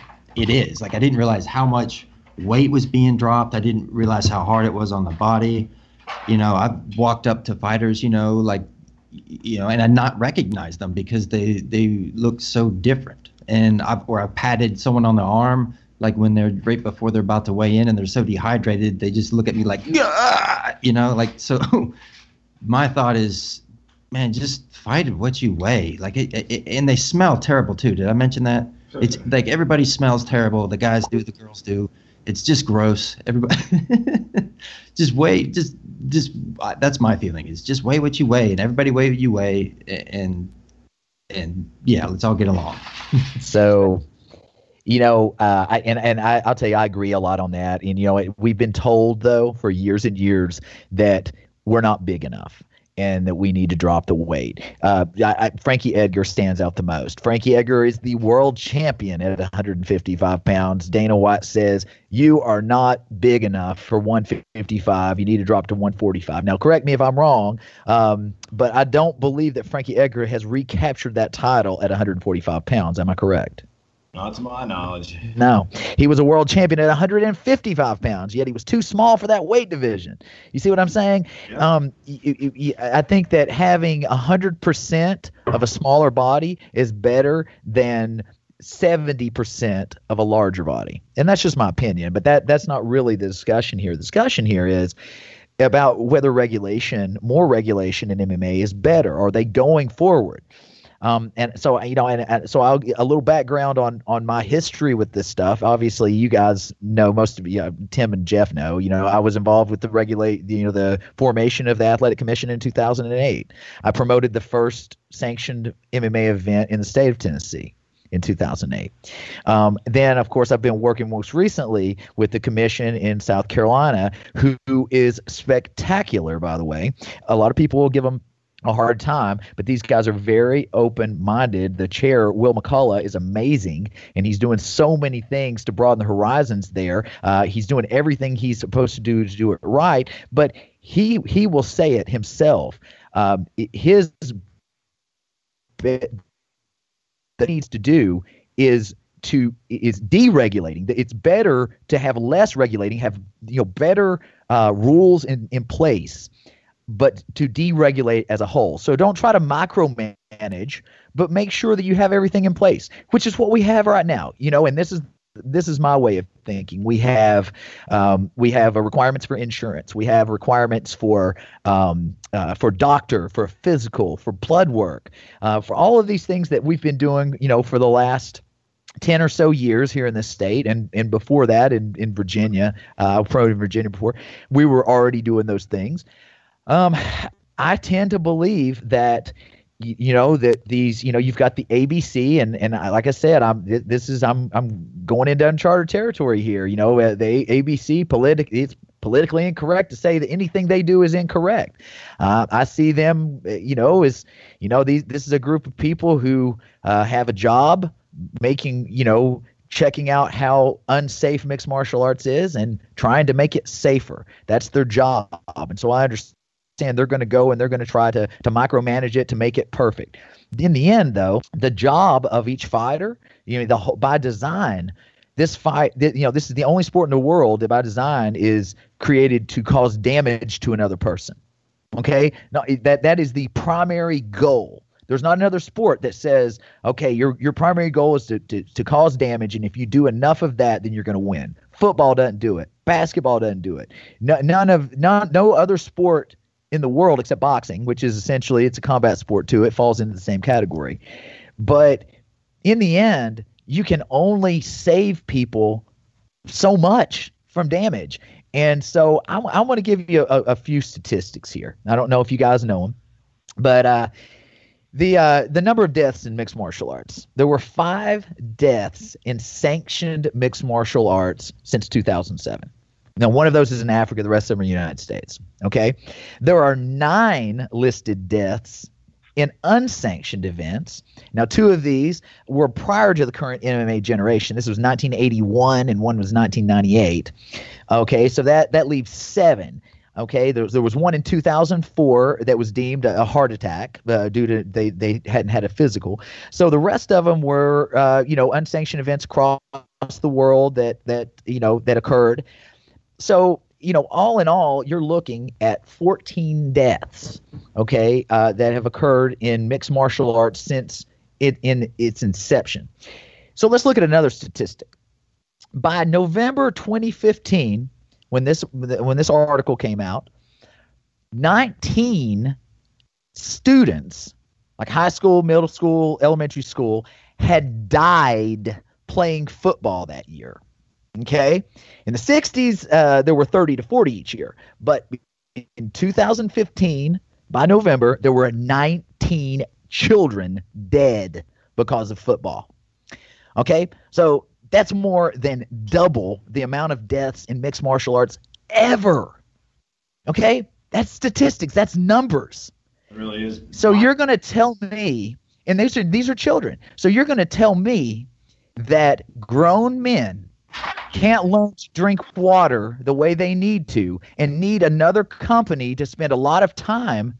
it is. Like, I didn't realize how much weight was being dropped. I didn't realize how hard it was on the body. You know, I've walked up to fighters, you know, like, you know, and I not recognized them because they, they look so different. And I've, or I patted someone on the arm, like when they're right before they're about to weigh in and they're so dehydrated, they just look at me like, "Gah!" you know, like, so my thought is, man, just fight at what you weigh. Like, it, it, and they smell terrible too. Did I mention that? It's like everybody smells terrible. The guys do, the girls do. It's just gross. Everybody just weigh, just, just, uh, that's my feeling, is just weigh what you weigh, and everybody weigh what you weigh, and, and yeah, let's all get along. So, you know, uh, I, and, and I, I'll tell you, I agree a lot on that. And, you know, it, we've been told, though, for years and years that we're not big enough and that we need to drop the weight. Uh, I, I, Frankie Edgar stands out the most. Frankie Edgar is the world champion at one hundred fifty-five pounds. Dana White says, you are not big enough for one fifty-five. You need to drop to one forty-five. Now, correct me if I'm wrong, um, but I don't believe that Frankie Edgar has recaptured that title at one hundred forty-five pounds. Am I correct? Not to my knowledge. No. He was a world champion at one hundred fifty-five pounds, yet he was too small for that weight division. You see what I'm saying? Yeah. Um, you, you, you, I think that having one hundred percent of a smaller body is better than seventy percent of a larger body. And that's just my opinion, but that that's not really the discussion here. The discussion here is about whether regulation, more regulation in M M A is better. Are they going forward? Um, and so, you know, and, and so I'll a little background on, on my history with this stuff. Obviously, you guys know, most of you, uh, Tim and Jeff know, you know, I was involved with the regulate, you know, the formation of the Athletic Commission in two thousand eight. I promoted the first sanctioned M M A event in the state of Tennessee in two thousand eight. Um, then, of course, I've been working most recently with the commission in South Carolina, who, who is spectacular, by the way. A lot of people will give them a hard time, but these guys are very open-minded. The chair, Will McCullough, is amazing, and he's doing so many things to broaden the horizons there. Uh, he's doing everything he's supposed to do to do it right, but he he will say it himself. Um, his bit that needs to do is to is deregulating. It's better to have less regulating, have you know better uh, rules in, in place, but to deregulate as a whole. So don't try to micromanage, but make sure that you have everything in place, which is what we have right now. You know, and this is this is my way of thinking. We have um, we have a requirements for insurance. We have requirements for um, uh, for doctor, for physical, for blood work, uh, for all of these things that we've been doing, you know, for the last ten or so years here in this state, and and before that in in Virginia, uh, probably in Virginia before, we were already doing those things. Um, I tend to believe that, you, you know, that these, you know, you've got the A B C, and and I, like I said, I'm this is I'm I'm going into uncharted territory here. You know, uh, the A B C politic it's politically incorrect to say that anything they do is incorrect. Uh, I see them, you know, as you know, these this is a group of people who uh, have a job making, you know, checking out how unsafe mixed martial arts is and trying to make it safer. That's their job, and so I understand. They're going to go and they're going to try to to micromanage it to make it perfect. In the end, though, the job of each fighter, you know, the whole, by design, this fight, th- you know, this is the only sport in the world that by design is created to cause damage to another person. Okay, no, that that is the primary goal. There's not another sport that says, okay, your your primary goal is to to, to cause damage, and if you do enough of that, then you're going to win. Football doesn't do it. Basketball doesn't do it. No, none of none, no other sport in the world except boxing, which is essentially, it's a combat sport too. It falls into the same category. But in the end, you can only save people so much from damage. And so I, I want to give you a, a few statistics here. I don't know if you guys know them, but uh, the uh, the number of deaths in mixed martial arts. There were five deaths in sanctioned mixed martial arts since two thousand seven. Now, one of those is in Africa. The rest of them are in the United States. Okay. There are nine listed deaths in unsanctioned events. Now, two of these were prior to the current M M A generation. This was nineteen eighty-one and one was nineteen ninety-eight. Okay. So that, that leaves seven. Okay. There was, there was one in two thousand four that was deemed a heart attack uh, due to they, they hadn't had a physical. So the rest of them were, uh, you know, unsanctioned events across the world that, that, you know, that occurred. So, you know, all in all, you're looking at fourteen deaths, okay, uh, that have occurred in mixed martial arts since it in its inception. So let's look at another statistic. by November twenty fifteen, when this when this article came out, nineteen students, like high school, middle school, elementary school, had died playing football that year. Okay? In the sixties, uh, there were thirty to forty each year. But in two thousand fifteen, by November, there were nineteen children dead because of football. Okay? So that's more than double the amount of deaths in mixed martial arts ever. Okay? That's statistics. That's numbers. It really is. So you're going to tell me, and these are these are children. So you're going to tell me that grown men can't learn to drink water the way they need to and need another company to spend a lot of time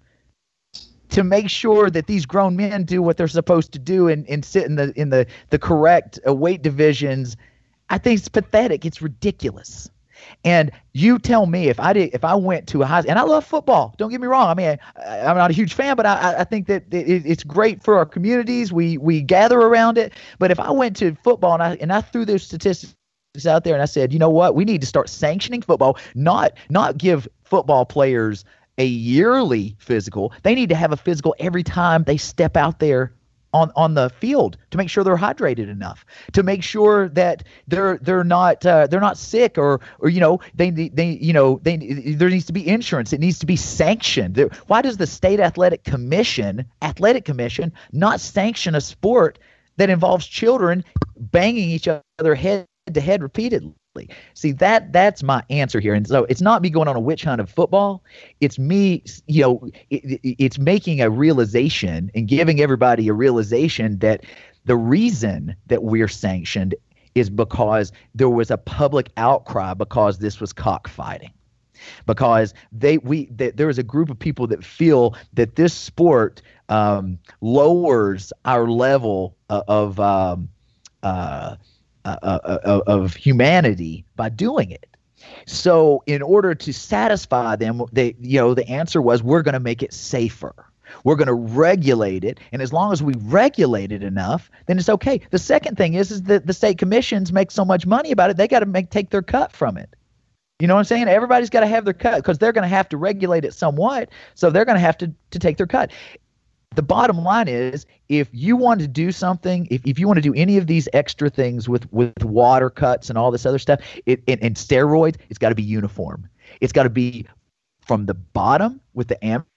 to make sure that these grown men do what they're supposed to do and, and sit in the in the, the correct uh, weight divisions. I think it's pathetic. It's ridiculous. And you tell me if I did, if I went to a high, and I love football. Don't get me wrong. I mean, I, I'm not a huge fan, but I, I think that it, it's great for our communities. We we gather around it. But if I went to football and I and I threw those statistics out there and I said, you know what, we need to start sanctioning football, not not give football players a yearly physical. They need to have a physical every time they step out there on, on the field to make sure they're hydrated enough, to make sure that they're they're not uh, they're not sick or or you know they they you know they there needs to be insurance. It needs to be sanctioned. There, why does the state athletic commission athletic commission not sanction a sport that involves children banging each other head to head repeatedly? See, that that's my answer here. And so it's not me going on a witch hunt of football. It's me, you know, it, it, it's making a realization and giving everybody a realization that the reason that we're sanctioned is because there was a public outcry because this was cockfighting. Because they we that there is a group of people that feel that this sport um, lowers our level of, of um, uh, Uh, uh, of humanity by doing it. So in order to satisfy them, they, you know, the answer was, we're going to make it safer. We're going to regulate it. And as long as we regulate it enough, then it's okay. The second thing is, is that the state commissions make so much money about it, they got to make take their cut from it. You know what I'm saying? Everybody's got to have their cut because they're going to have to regulate it somewhat. So they're going to have to, to take their cut. The bottom line is, if you want to do something, if, if you want to do any of these extra things with, with water cuts and all this other stuff, it, and, and steroids, it's got to be uniform. It's got to be from the bottom with the amateurs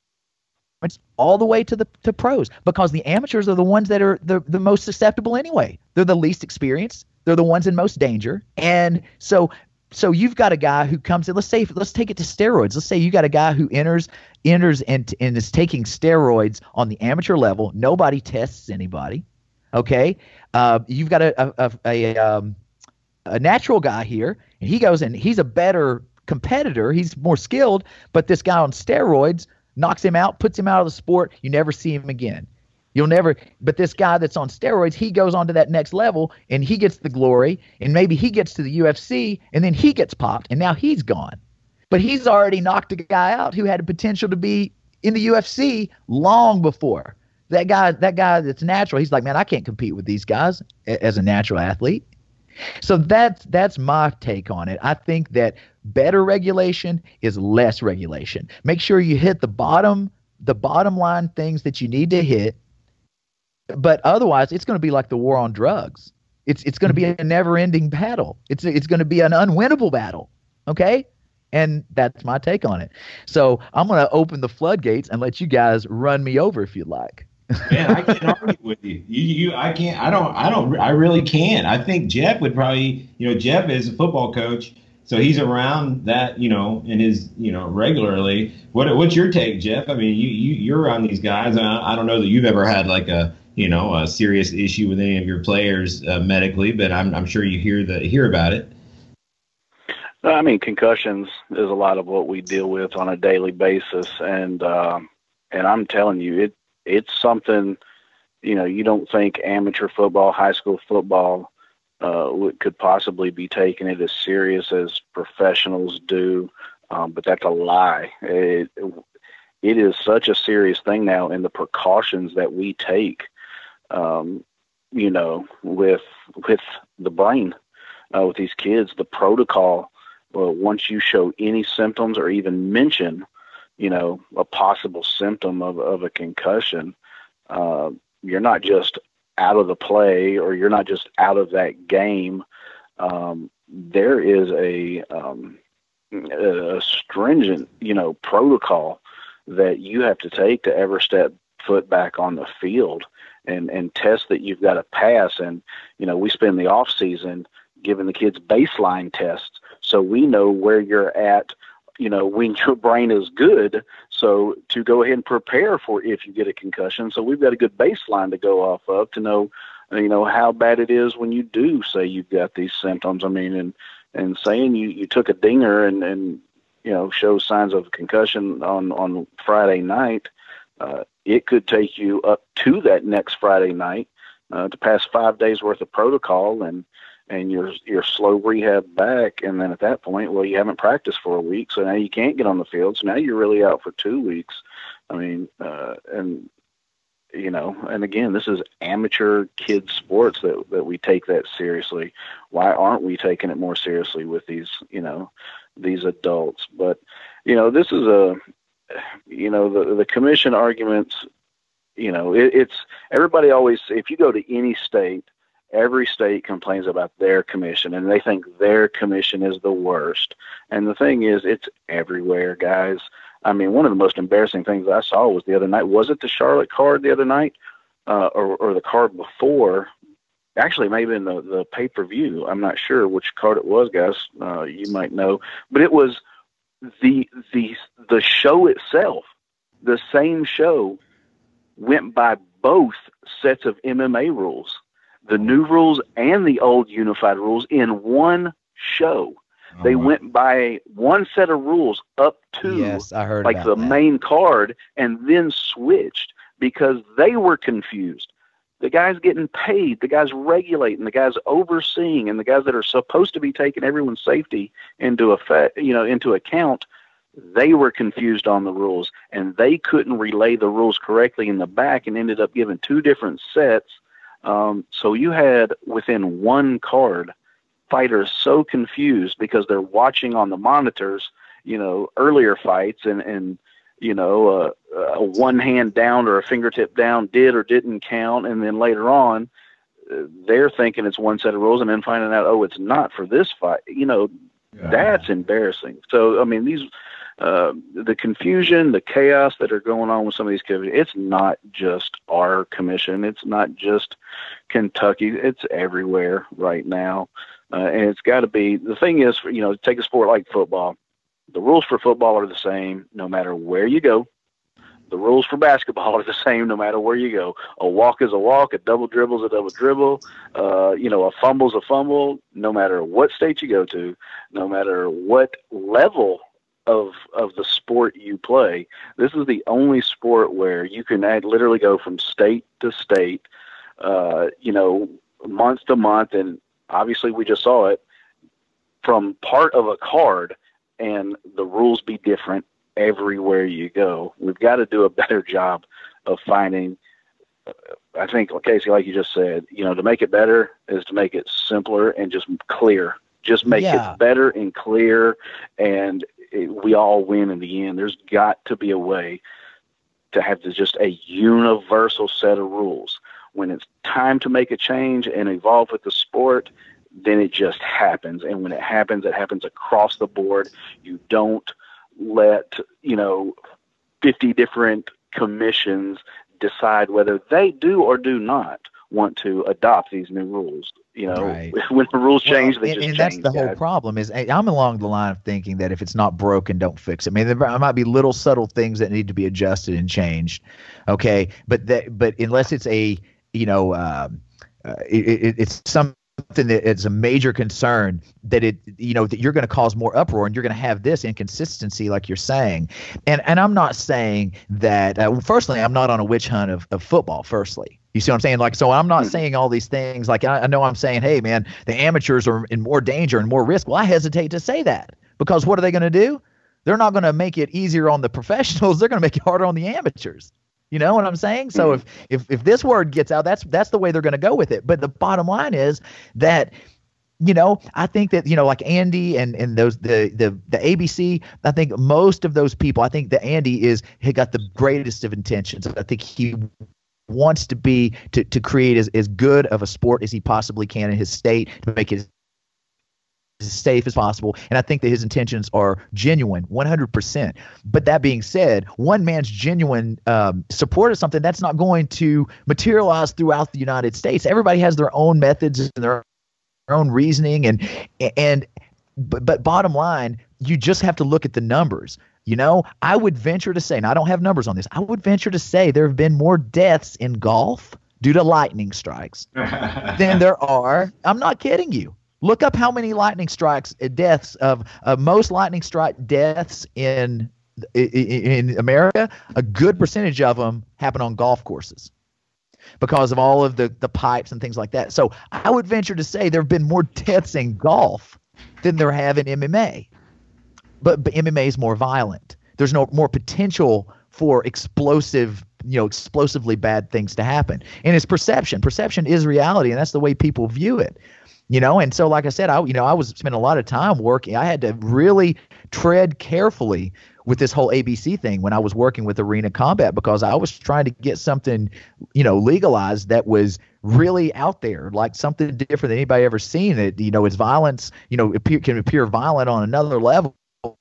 all the way to the to pros, because the amateurs are the ones that are the, the most susceptible anyway. They're the least experienced. They're the ones in most danger. And so So you've got a guy who comes in, let's say, let's take it to steroids. Let's say you got a guy who enters enters and, and is taking steroids on the amateur level. Nobody tests anybody. Okay. Uh, you've got a, a, a, um, a natural guy here, and he goes and he's a better competitor. He's more skilled, but this guy on steroids knocks him out, puts him out of the sport. You never see him again. You'll never, but this guy that's on steroids, he goes on to that next level and he gets the glory, and maybe he gets to the U F C and then he gets popped and now he's gone. But he's already knocked a guy out who had the potential to be in the U F C long before. That guy, that guy that's natural, he's like, man, I can't compete with these guys as a natural athlete. So that's, that's my take on it. I think that better regulation is less regulation. Make sure you hit the bottom, the bottom line things that you need to hit. But otherwise, it's going to be like the war on drugs. It's it's going to be a never-ending battle. It's it's going to be an unwinnable battle. Okay, and that's my take on it. So I'm going to open the floodgates and let you guys run me over if you'd like. Man, I can't argue with you. You you I can't. I don't. I don't. I really can't. I think Jeff would probably. You know, Jeff is a football coach, so he's around that. You know, in his you know regularly. What what's your take, Jeff? I mean, you you you're around these guys. I, I don't know that you've ever had like a. you know, a serious issue with any of your players uh, medically, but I'm, I'm sure you hear the hear about it. I mean, concussions is a lot of what we deal with on a daily basis, and um, and I'm telling you, it it's something. You know, you don't think amateur football, high school football, uh, could possibly be taking it as serious as professionals do, um, but that's a lie. It, it is such a serious thing now, and the precautions that we take. Um, you know, with with the brain, uh, with these kids, the protocol, well, once you show any symptoms or even mention, you know, a possible symptom of, of a concussion, uh, you're not just out of the play or you're not just out of that game. Um, there is a, um, a stringent, you know, protocol that you have to take to ever step foot back on the field and, and test that you've got to pass. And, you know, we spend the off season giving the kids baseline tests so we know where you're at, you know, when your brain is good. So to go ahead and prepare for if you get a concussion. So we've got a good baseline to go off of to know, you know, how bad it is when you do say you've got these symptoms. I mean, and, and saying you, you took a dinger and, and, you know, show signs of concussion on, on Friday night, uh, it could take you up to that next Friday night uh, to pass five days worth of protocol and, and your your slow rehab back. And then at that point, well, you haven't practiced for a week, so now you can't get on the field. So now you're really out for two weeks. I mean, uh, and, you know, and again, this is amateur kids sports that, that we take that seriously. Why aren't we taking it more seriously with these, you know, these adults? But, you know, this is a, you know, the, the commission arguments, you know, it, it's everybody always, if you go to any state, every state complains about their commission and they think their commission is the worst. And the thing is, it's everywhere, guys. I mean, one of the most embarrassing things I saw was the other night. Was it the Charlotte card the other night uh, or, or the card before? Actually, maybe in the, the pay-per-view. I'm not sure which card it was, guys. Uh, you might know. But it was the the the show itself, the same show, went by both sets of M M A rules, the new rules and the old unified rules in one show. Oh, they wow. went by one set of rules up to yes, I heard like the that. main card and then switched because they were confused. The guys getting paid, the guys regulating, the guys overseeing, and the guys that are supposed to be taking everyone's safety into effect, you know, into account, they were confused on the rules and they couldn't relay the rules correctly in the back and ended up giving two different sets. Um, so you had within one card fighters so confused because they're watching on the monitors, you know, earlier fights and, and, you know, uh, a one hand down or a fingertip down did or didn't count. And then later on, uh, they're thinking it's one set of rules and then finding out, oh, it's not for this fight. You know, yeah. That's embarrassing. So, I mean, these, uh, the confusion, the chaos that are going on with some of these kids, it's not just our commission. It's not just Kentucky. It's everywhere right now. Uh, and it's got to be, the thing is, you know, take a sport like football. The rules for football are the same no matter where you go. The rules for basketball are the same no matter where you go. A walk is a walk, a double dribble is a double dribble, uh, you know, a fumble is a fumble, no matter what state you go to, no matter what level of of the sport you play. This is the only sport where you can add, literally go from state to state, uh, you know, month to month, and obviously we just saw it from part of a card, and the rules be different everywhere you go. We've got to do a better job of finding, uh, I think, Casey, like you just said, you know, to make it better is to make it simpler and just clear. Just make yeah. it better and clear, and it, we all win in the end. There's got to be a way to have to just a universal set of rules. When it's time to make a change and evolve with the sport, then it just happens. And when it happens, it happens across the board. You don't let, you know, fifty different commissions decide whether they do or do not want to adopt these new rules. You know, right. When the rules change, well, they and, just and change. that's the whole problem is I'm along the line of thinking that if it's not broken, don't fix it. I mean, there might be little subtle things that need to be adjusted and changed. Okay. But that, but unless it's a, you know, um, uh, it, it, it's something that it's a major concern that it, you know, that you're going to cause more uproar and you're going to have this inconsistency, like you're saying. And, and I'm not saying that, uh, well, firstly, I'm not on a witch hunt of, of football, firstly. You see what I'm saying? Like, so I'm not saying all these things. Like, I, I know I'm saying, hey, man, the amateurs are in more danger and more risk. Well, I hesitate to say that because what are they going to do? They're not going to make it easier on the professionals. They're going to make it harder on the amateurs. You know what I'm saying? So if, if, if this word gets out, that's, that's the way they're going to go with it. But the bottom line is that you know, I think that, you know, like Andy and, and those, the, the, the A B C, I think most of those people, I think that Andy is, he got the greatest of intentions. I think he wants to be, to, to create as, as good of a sport as he possibly can in his state, to make it as safe as possible. And I think that his intentions are genuine, one hundred percent. But that being said, one man's genuine um, support of something, that's not going to materialize throughout the United States. Everybody has their own methods and their own reasoning. And, and, but, but bottom line, you just have to look at the numbers. You know, I would venture to say, and I don't have numbers on this, I would venture to say there have been more deaths in golf due to lightning strikes than there are. I'm not kidding you. Look up how many lightning strikes, uh, deaths of uh, most lightning strike deaths in, in in America. A good percentage of them happen on golf courses because of all of the, the pipes and things like that. So I would venture to say there have been more deaths in golf than there have in M M A. But, but M M A is more violent. There's no more potential for explosive, you know, explosively bad things to happen. And it's perception. Perception is reality, and that's the way people view it. You know, and so like I said, I you know I was spending a lot of time working. I had to really tread carefully with this whole A B C thing when I was working with Arena Combat, because I was trying to get something, you know, legalized that was really out there, like something different than anybody ever seen. It, you know, it's violence, you know, appear, can appear violent on another level,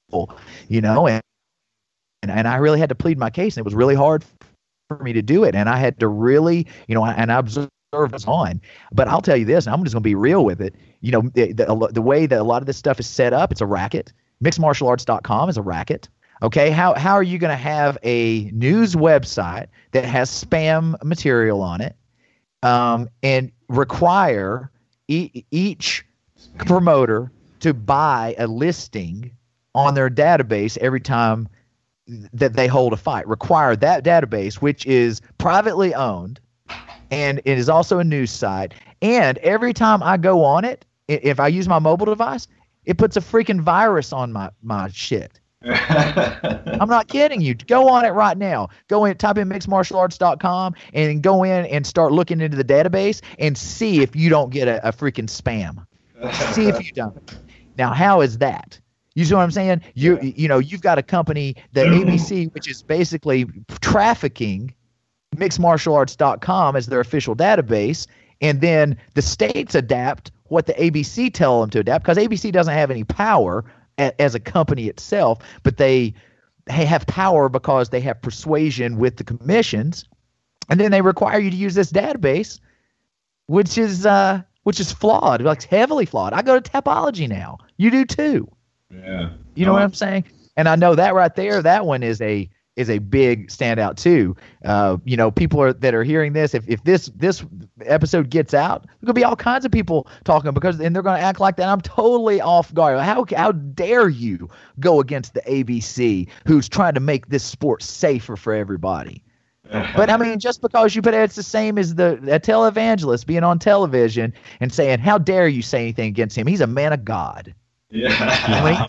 you know, and, and and I really had to plead my case, and it was really hard for me to do it, and I had to really, you know, and I observed service on. But I'll tell you this, and I'm just going to be real with it. You know, the, the, the way that a lot of this stuff is set up, it's a racket. mixed martial arts dot com is a racket. Okay, how how are you going to have a news website that has spam material on it, um, and require e- each promoter to buy a listing on their database every time that they hold a fight? Require that database, which is privately owned, and it is also a news site. And every time I go on it, if I use my mobile device, it puts a freaking virus on my, my shit. I'm not kidding you. Go on it right now. Go in, type in mixed martial arts dot com and go in and start looking into the database and see if you don't get a, a freaking spam. See if you don't. Now, how is that? You see what I'm saying? You, you know, you've got a company, the A B C, which is basically trafficking mixed martial arts dot com as their official database, and then the states adapt what the A B C tell them to adapt, because A B C doesn't have any power a, as a company itself, but they, they have power because they have persuasion with the commissions, and then they require you to use this database, which is uh, which is flawed, like heavily flawed. I go to Tapology now. You do too. Yeah. You know oh. what I'm saying? And I know that right there, that one is a is a big standout too. Uh, you know, people are that are hearing this. If if this this episode gets out, there's gonna be all kinds of people talking, because and they're gonna act like that. I'm totally off guard. How how dare you go against the A B C, who's trying to make this sport safer for everybody? But I mean, just because you put it, it's the same as the a televangelist being on television and saying, "How dare you say anything against him? He's a man of God." Yeah.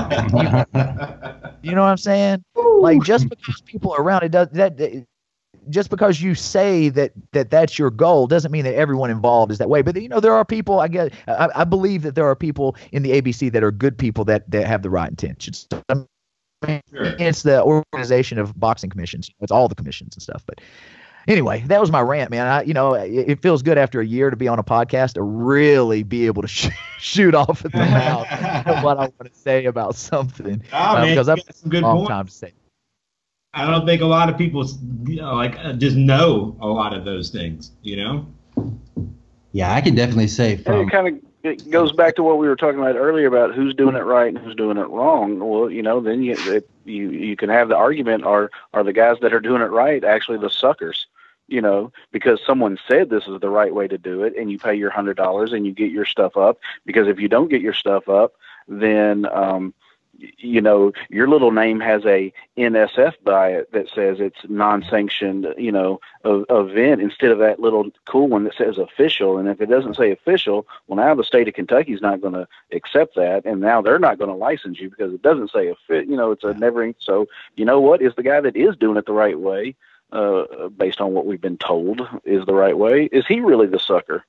You know what I'm saying? Like, just because people are around, it does that. that just because you say that, that that's your goal doesn't mean that everyone involved is that way. But you know, there are people. I guess I, I believe that there are people in the A B C that are good people that, that have the right intentions. I mean, sure. It's the organization of boxing commissions. It's all the commissions and stuff. But anyway, that was my rant, man. I, you know, it, it feels good after a year to be on a podcast to really be able to sh- shoot off at the mouth what I want to say about something. Oh, um, man, because I've got some good a long points. time to say. I don't think a lot of people, you know, like uh, just know a lot of those things, you know? Yeah, I can definitely say from. And it kind of it goes back to what we were talking about earlier about who's doing it right and who's doing it wrong. Well, you know, then you it, you you can have the argument: are are the guys that are doing it right actually the suckers? You know, because someone said this is the right way to do it, and you pay your hundred dollars and you get your stuff up. Because if you don't get your stuff up, then um, you know, your little name has a N S F by it that says it's non-sanctioned, you know, event, instead of that little cool one that says official. And if it doesn't say official, well, now the state of Kentucky is not going to accept that, and now they're not going to license you because it doesn't say a fit. You know, it's a never. So you know what? Is the guy that is doing it the right way, uh, based on what we've been told is the right way, is he really the sucker?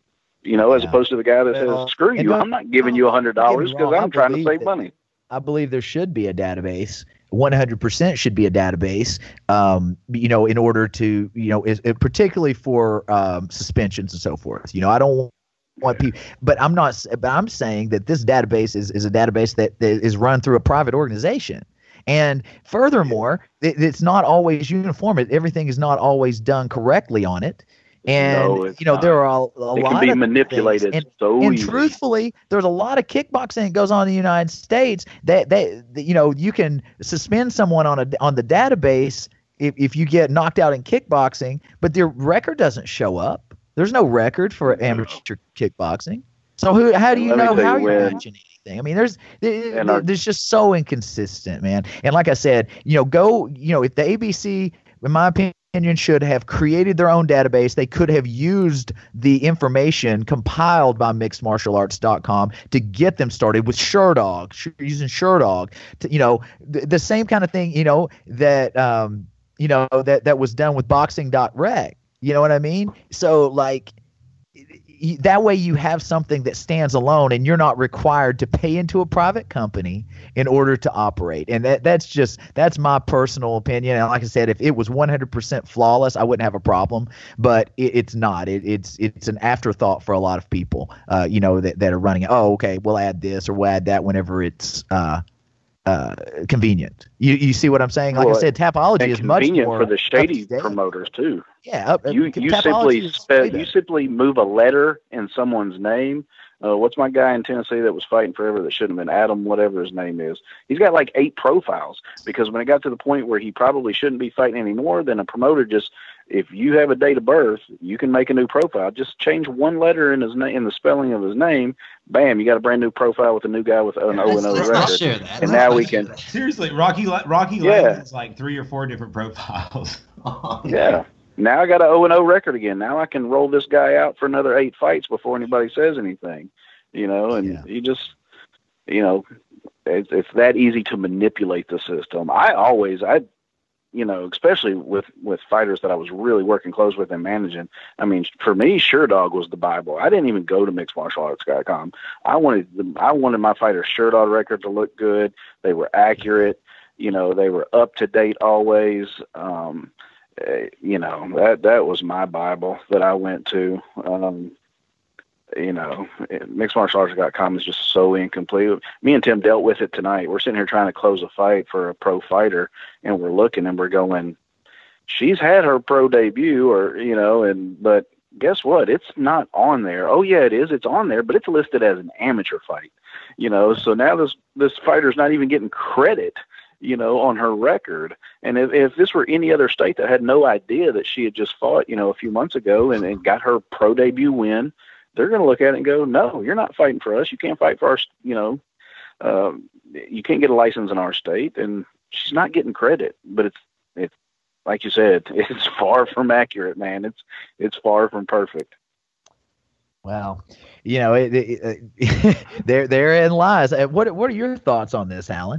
you know, as Yeah. opposed to the guy that Well, says, screw and you, don't- I'm not giving you don't one hundred get me dollars because wrong, I I'm trying to believe save that- money. I believe there should be a database. one hundred percent should be a database, um, you know, in order to, you know, is, it, particularly for um, suspensions and so forth. You know, I don't want people, but I'm not, but I'm saying that this database is, is a database that, that is run through a private organization. And furthermore, it, it's not always uniform. It, everything is not always done correctly on it. And, No, it's you know, not. there are a, a It lot can be of manipulated things. And, so and easy. truthfully, there's a lot of kickboxing that goes on in the United States that they, that, you know, you can suspend someone on a on the database if, if you get knocked out in kickboxing, but their record doesn't show up. There's no record for amateur kickboxing. So who? How do you Let me know tell how you you're when- matching anything? I mean, there's there, And our- there's just so inconsistent, man. And like I said, you know, go, you know, if the A B C, in my opinion, should have created their own database. They could have used the information compiled by mixed martial arts dot com to get them started with SureDog, sh- using SureDog. To, you know, the, the same kind of thing, you know, that um, you know, that that was done with boxing dot rec. You know what I mean? So like y- that way you have something that stands alone and you're not required to pay into a private company in order to operate. And that that's just that's my personal opinion. And like I said, if it was one hundred percent flawless, I wouldn't have a problem, but it, it's not. It, it's it's an afterthought for a lot of people, uh, you know, that, that are running it. Oh, okay, we'll add this or we'll add that whenever it's uh, uh, convenient. You you see what I'm saying? Like Well, I said, Tapology And is much convenient more for the shady up to date. promoters too. Yeah, up, You uh, you Tapology simply is spe- way you better. simply move a letter in someone's name. Uh, what's my guy in Tennessee that was fighting forever that shouldn't have been Adam, whatever his name is? He's got like eight profiles because when it got to the point where he probably shouldn't be fighting anymore, then a promoter just, if you have a date of birth, you can make a new profile. Just change one letter in his name, in the spelling of his name. Bam, you got a brand new profile with a new guy with an O and O Let's not record. share that. And Let's now not we share can, that. Seriously, Rocky Rocky Yeah. Lang has like three or four different profiles. yeah. Now I got an O and O record again. Now I can roll this guy out for another eight fights before anybody says anything, you know, and Yeah. you just, you know, it's, it's that easy to manipulate the system. I always, I, you know, especially with, with fighters that I was really working close with and managing. I mean, for me, SureDog was the Bible. I didn't even go to mixed martial arts dot com. I wanted the, I wanted my fighters' SureDog record to look good. They were accurate. You know, they were up to date always. Um, Uh, you know, that that was my Bible that I went to. Um, you know, mixed martial arts dot com is just so incomplete. Me and Tim dealt with it tonight. We're sitting here trying to close a fight for a pro fighter, and we're looking and we're going, she's had her pro debut, or, you know, and but guess what? It's not on there. Oh, yeah, it is. It's on there, but it's listed as an amateur fight, you know, so now this, this fighter's not even getting credit, you know, on her record. And if, if this were any other state that had no idea that she had just fought, you know, a few months ago and, and got her pro debut win, they're going to look at it and go, no, you're not fighting for us. You can't fight for our, you know, um, you can't get a license in our state. And she's not getting credit, but it's, it's like you said, it's far from accurate, man. It's, it's far from perfect. Well, you know, it, it, it, there, therein lies. Uh, What, what are your thoughts on this, Alan?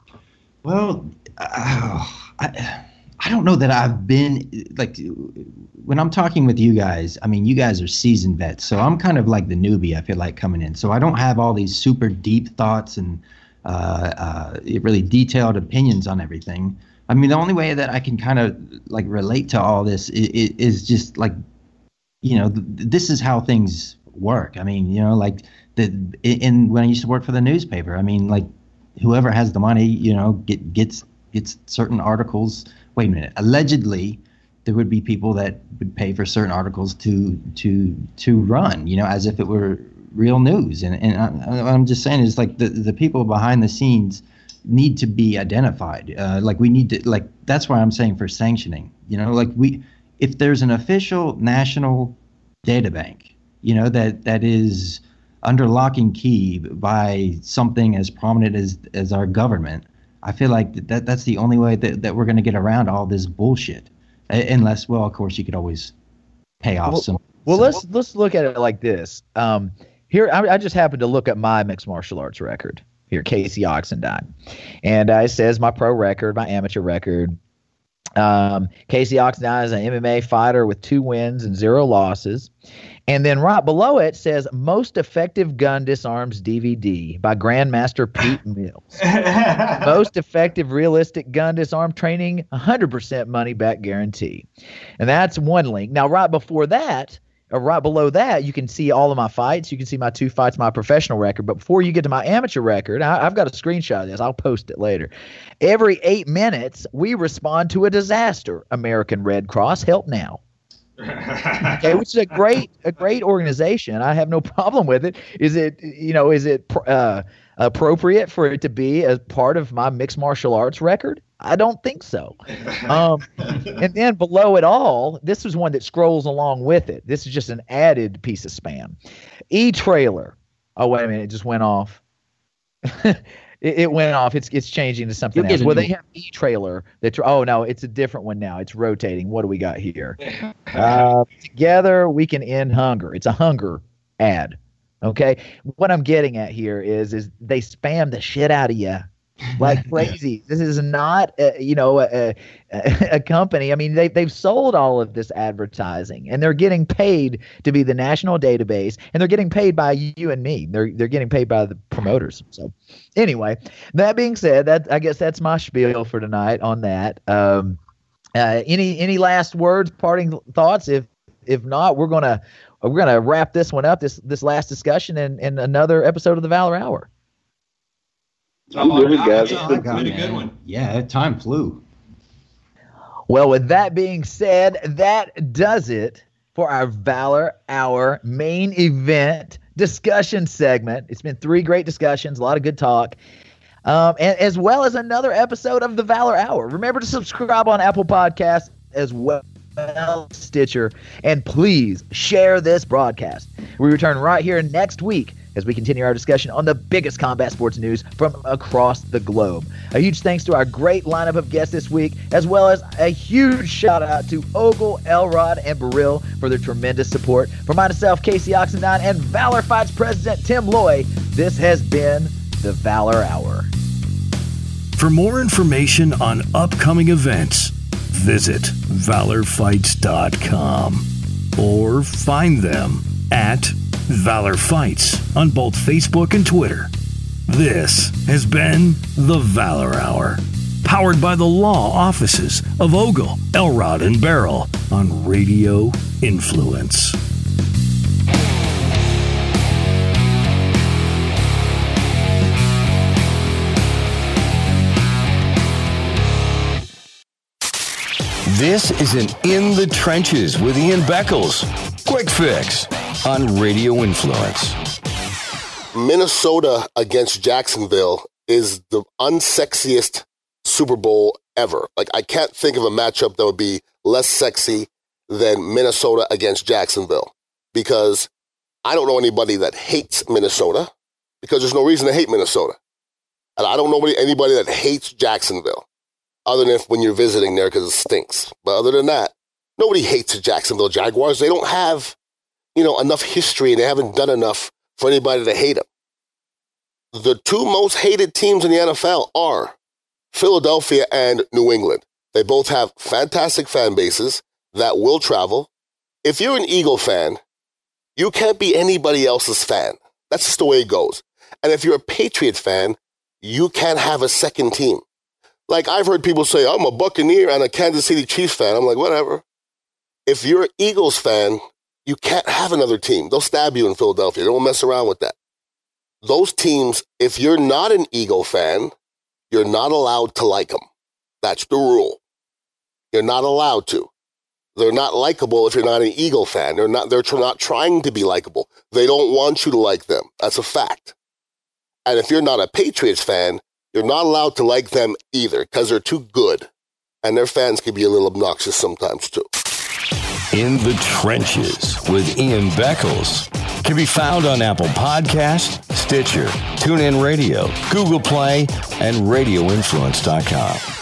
Well, uh, I, I don't know that I've been like when I'm talking with you guys. I mean, you guys are seasoned vets, so I'm kind of like the newbie. I feel like coming in, so I don't have all these super deep thoughts and uh, uh, really detailed opinions on everything. I mean, the only way that I can kind of like relate to all this is, is just like, you know, th- this is how things work. I mean, you know, like the in when I used to work for the newspaper. I mean, like. Whoever has the money, you know, get, gets gets certain articles. Wait a minute. Allegedly, there would be people that would pay for certain articles to to to run, you know, as if it were real news. And and I, what I'm just saying is like the the people behind the scenes need to be identified. Uh, like we need to like that's why I'm saying for sanctioning. You know, like we if there's an official national data bank, you know, that that is under lock and key by something as prominent as as our government, I feel like that that's the only way that, that we're going to get around all this bullshit. A- Unless, well, of course, you could always pay off Well, some. Well, some- let's let's look at it like this. Um, here, I, I just happened to look at my mixed martial arts record here, Casey Oxendine, and uh, it says my pro record, my amateur record. Um, Casey Oxendine is an M M A fighter with two wins and zero losses. And then right below it says Most Effective Gun Disarms D V D by Grandmaster Pete Mills. Most Effective Realistic Gun Disarm Training, one hundred percent money back guarantee. And that's one link. Now, right before that, or right below that, you can see all of my fights. You can see my two fights, my professional record. But before you get to my amateur record, I, I've got a screenshot of this. I'll post it later. Every eight minutes, we respond to a disaster. American Red Cross, help now. Okay, which is a great, a great organization. I have no problem with it. Is it, you know, is it uh, appropriate for it to be as part of my mixed martial arts record? I don't think so. Um, and then below it all, this is one that scrolls along with it. This is just an added piece of spam. E-trailer. Oh, wait a minute. It just went off. it, it went off. It's it's changing to something You'll else. get a Well, new they have e-trailer. That, oh, no, it's a different one now. It's rotating. What do we got here? Uh, together, we can end hunger. It's a hunger ad. Okay? What I'm getting at here is, is they spam the shit out of you. Like crazy. This is not, uh, you know, a, a, a company. I mean, they, they've sold all of this advertising, and they're getting paid to be the national database, and they're getting paid by you and me. They're they're getting paid by the promoters. So, anyway, that being said, that I guess that's my spiel for tonight on that. Um, uh, any any last words, parting thoughts? If if not, we're gonna we're gonna wrap this one up. This this last discussion in in another episode of the Valor Hour. I'm Oh, good, guys. yeah, It's it's been a good one. Yeah, time flew. Well, with that being said, that does it for our Valor Hour main event discussion segment. It's been three great discussions, a lot of good talk, um, and as well as another episode of the Valor Hour. Remember to subscribe on Apple Podcasts as well as Stitcher, and please share this broadcast. We return right here next week as we continue our discussion on the biggest combat sports news from across the globe. A huge thanks to our great lineup of guests this week, as well as a huge shout out to Ogle, Elrod, and Burrill for their tremendous support. For myself, Casey Oxendine, and Valor Fights President Tim Loy, this has been the Valor Hour. For more information on upcoming events, visit valor fights dot com or find them at Valor Fights on both Facebook and Twitter. This has been the Valor Hour, powered by the law offices of Ogle, Elrod, and Beryl on Radio Influence. This is an In the Trenches with Ian Beckles. Quick Fix on Radio Influence. Minnesota against Jacksonville is the unsexiest Super Bowl ever. Like, I can't think of a matchup that would be less sexy than Minnesota against Jacksonville, because I don't know anybody that hates Minnesota, because there's no reason to hate Minnesota. And I don't know anybody that hates Jacksonville, other than if when you're visiting there because it stinks. But other than that, nobody hates the Jacksonville Jaguars. They don't have, you know, enough history, and they haven't done enough for anybody to hate them. The two most hated teams in the N F L are Philadelphia and New England. They both have fantastic fan bases that will travel. If you're an Eagle fan, you can't be anybody else's fan. That's just the way it goes. And if you're a Patriot fan, you can't have a second team. Like, I've heard people say, I'm a Buccaneer and a Kansas City Chiefs fan. I'm like, whatever. If you're an Eagles fan, you can't have another team. They'll stab you in Philadelphia. They won't mess around with that. Those teams, if you're not an Eagle fan, you're not allowed to like them. That's the rule. You're not allowed to. They're not likable if you're not an Eagle fan. They're not, they're tr- not trying to be likable. They don't want you to like them. That's a fact. And if you're not a Patriots fan, you're not allowed to like them either, because they're too good. And their fans can be a little obnoxious sometimes too. In the Trenches with Ian Beckles can be found on Apple Podcasts, Stitcher, TuneIn Radio, Google Play, and radio influence dot com.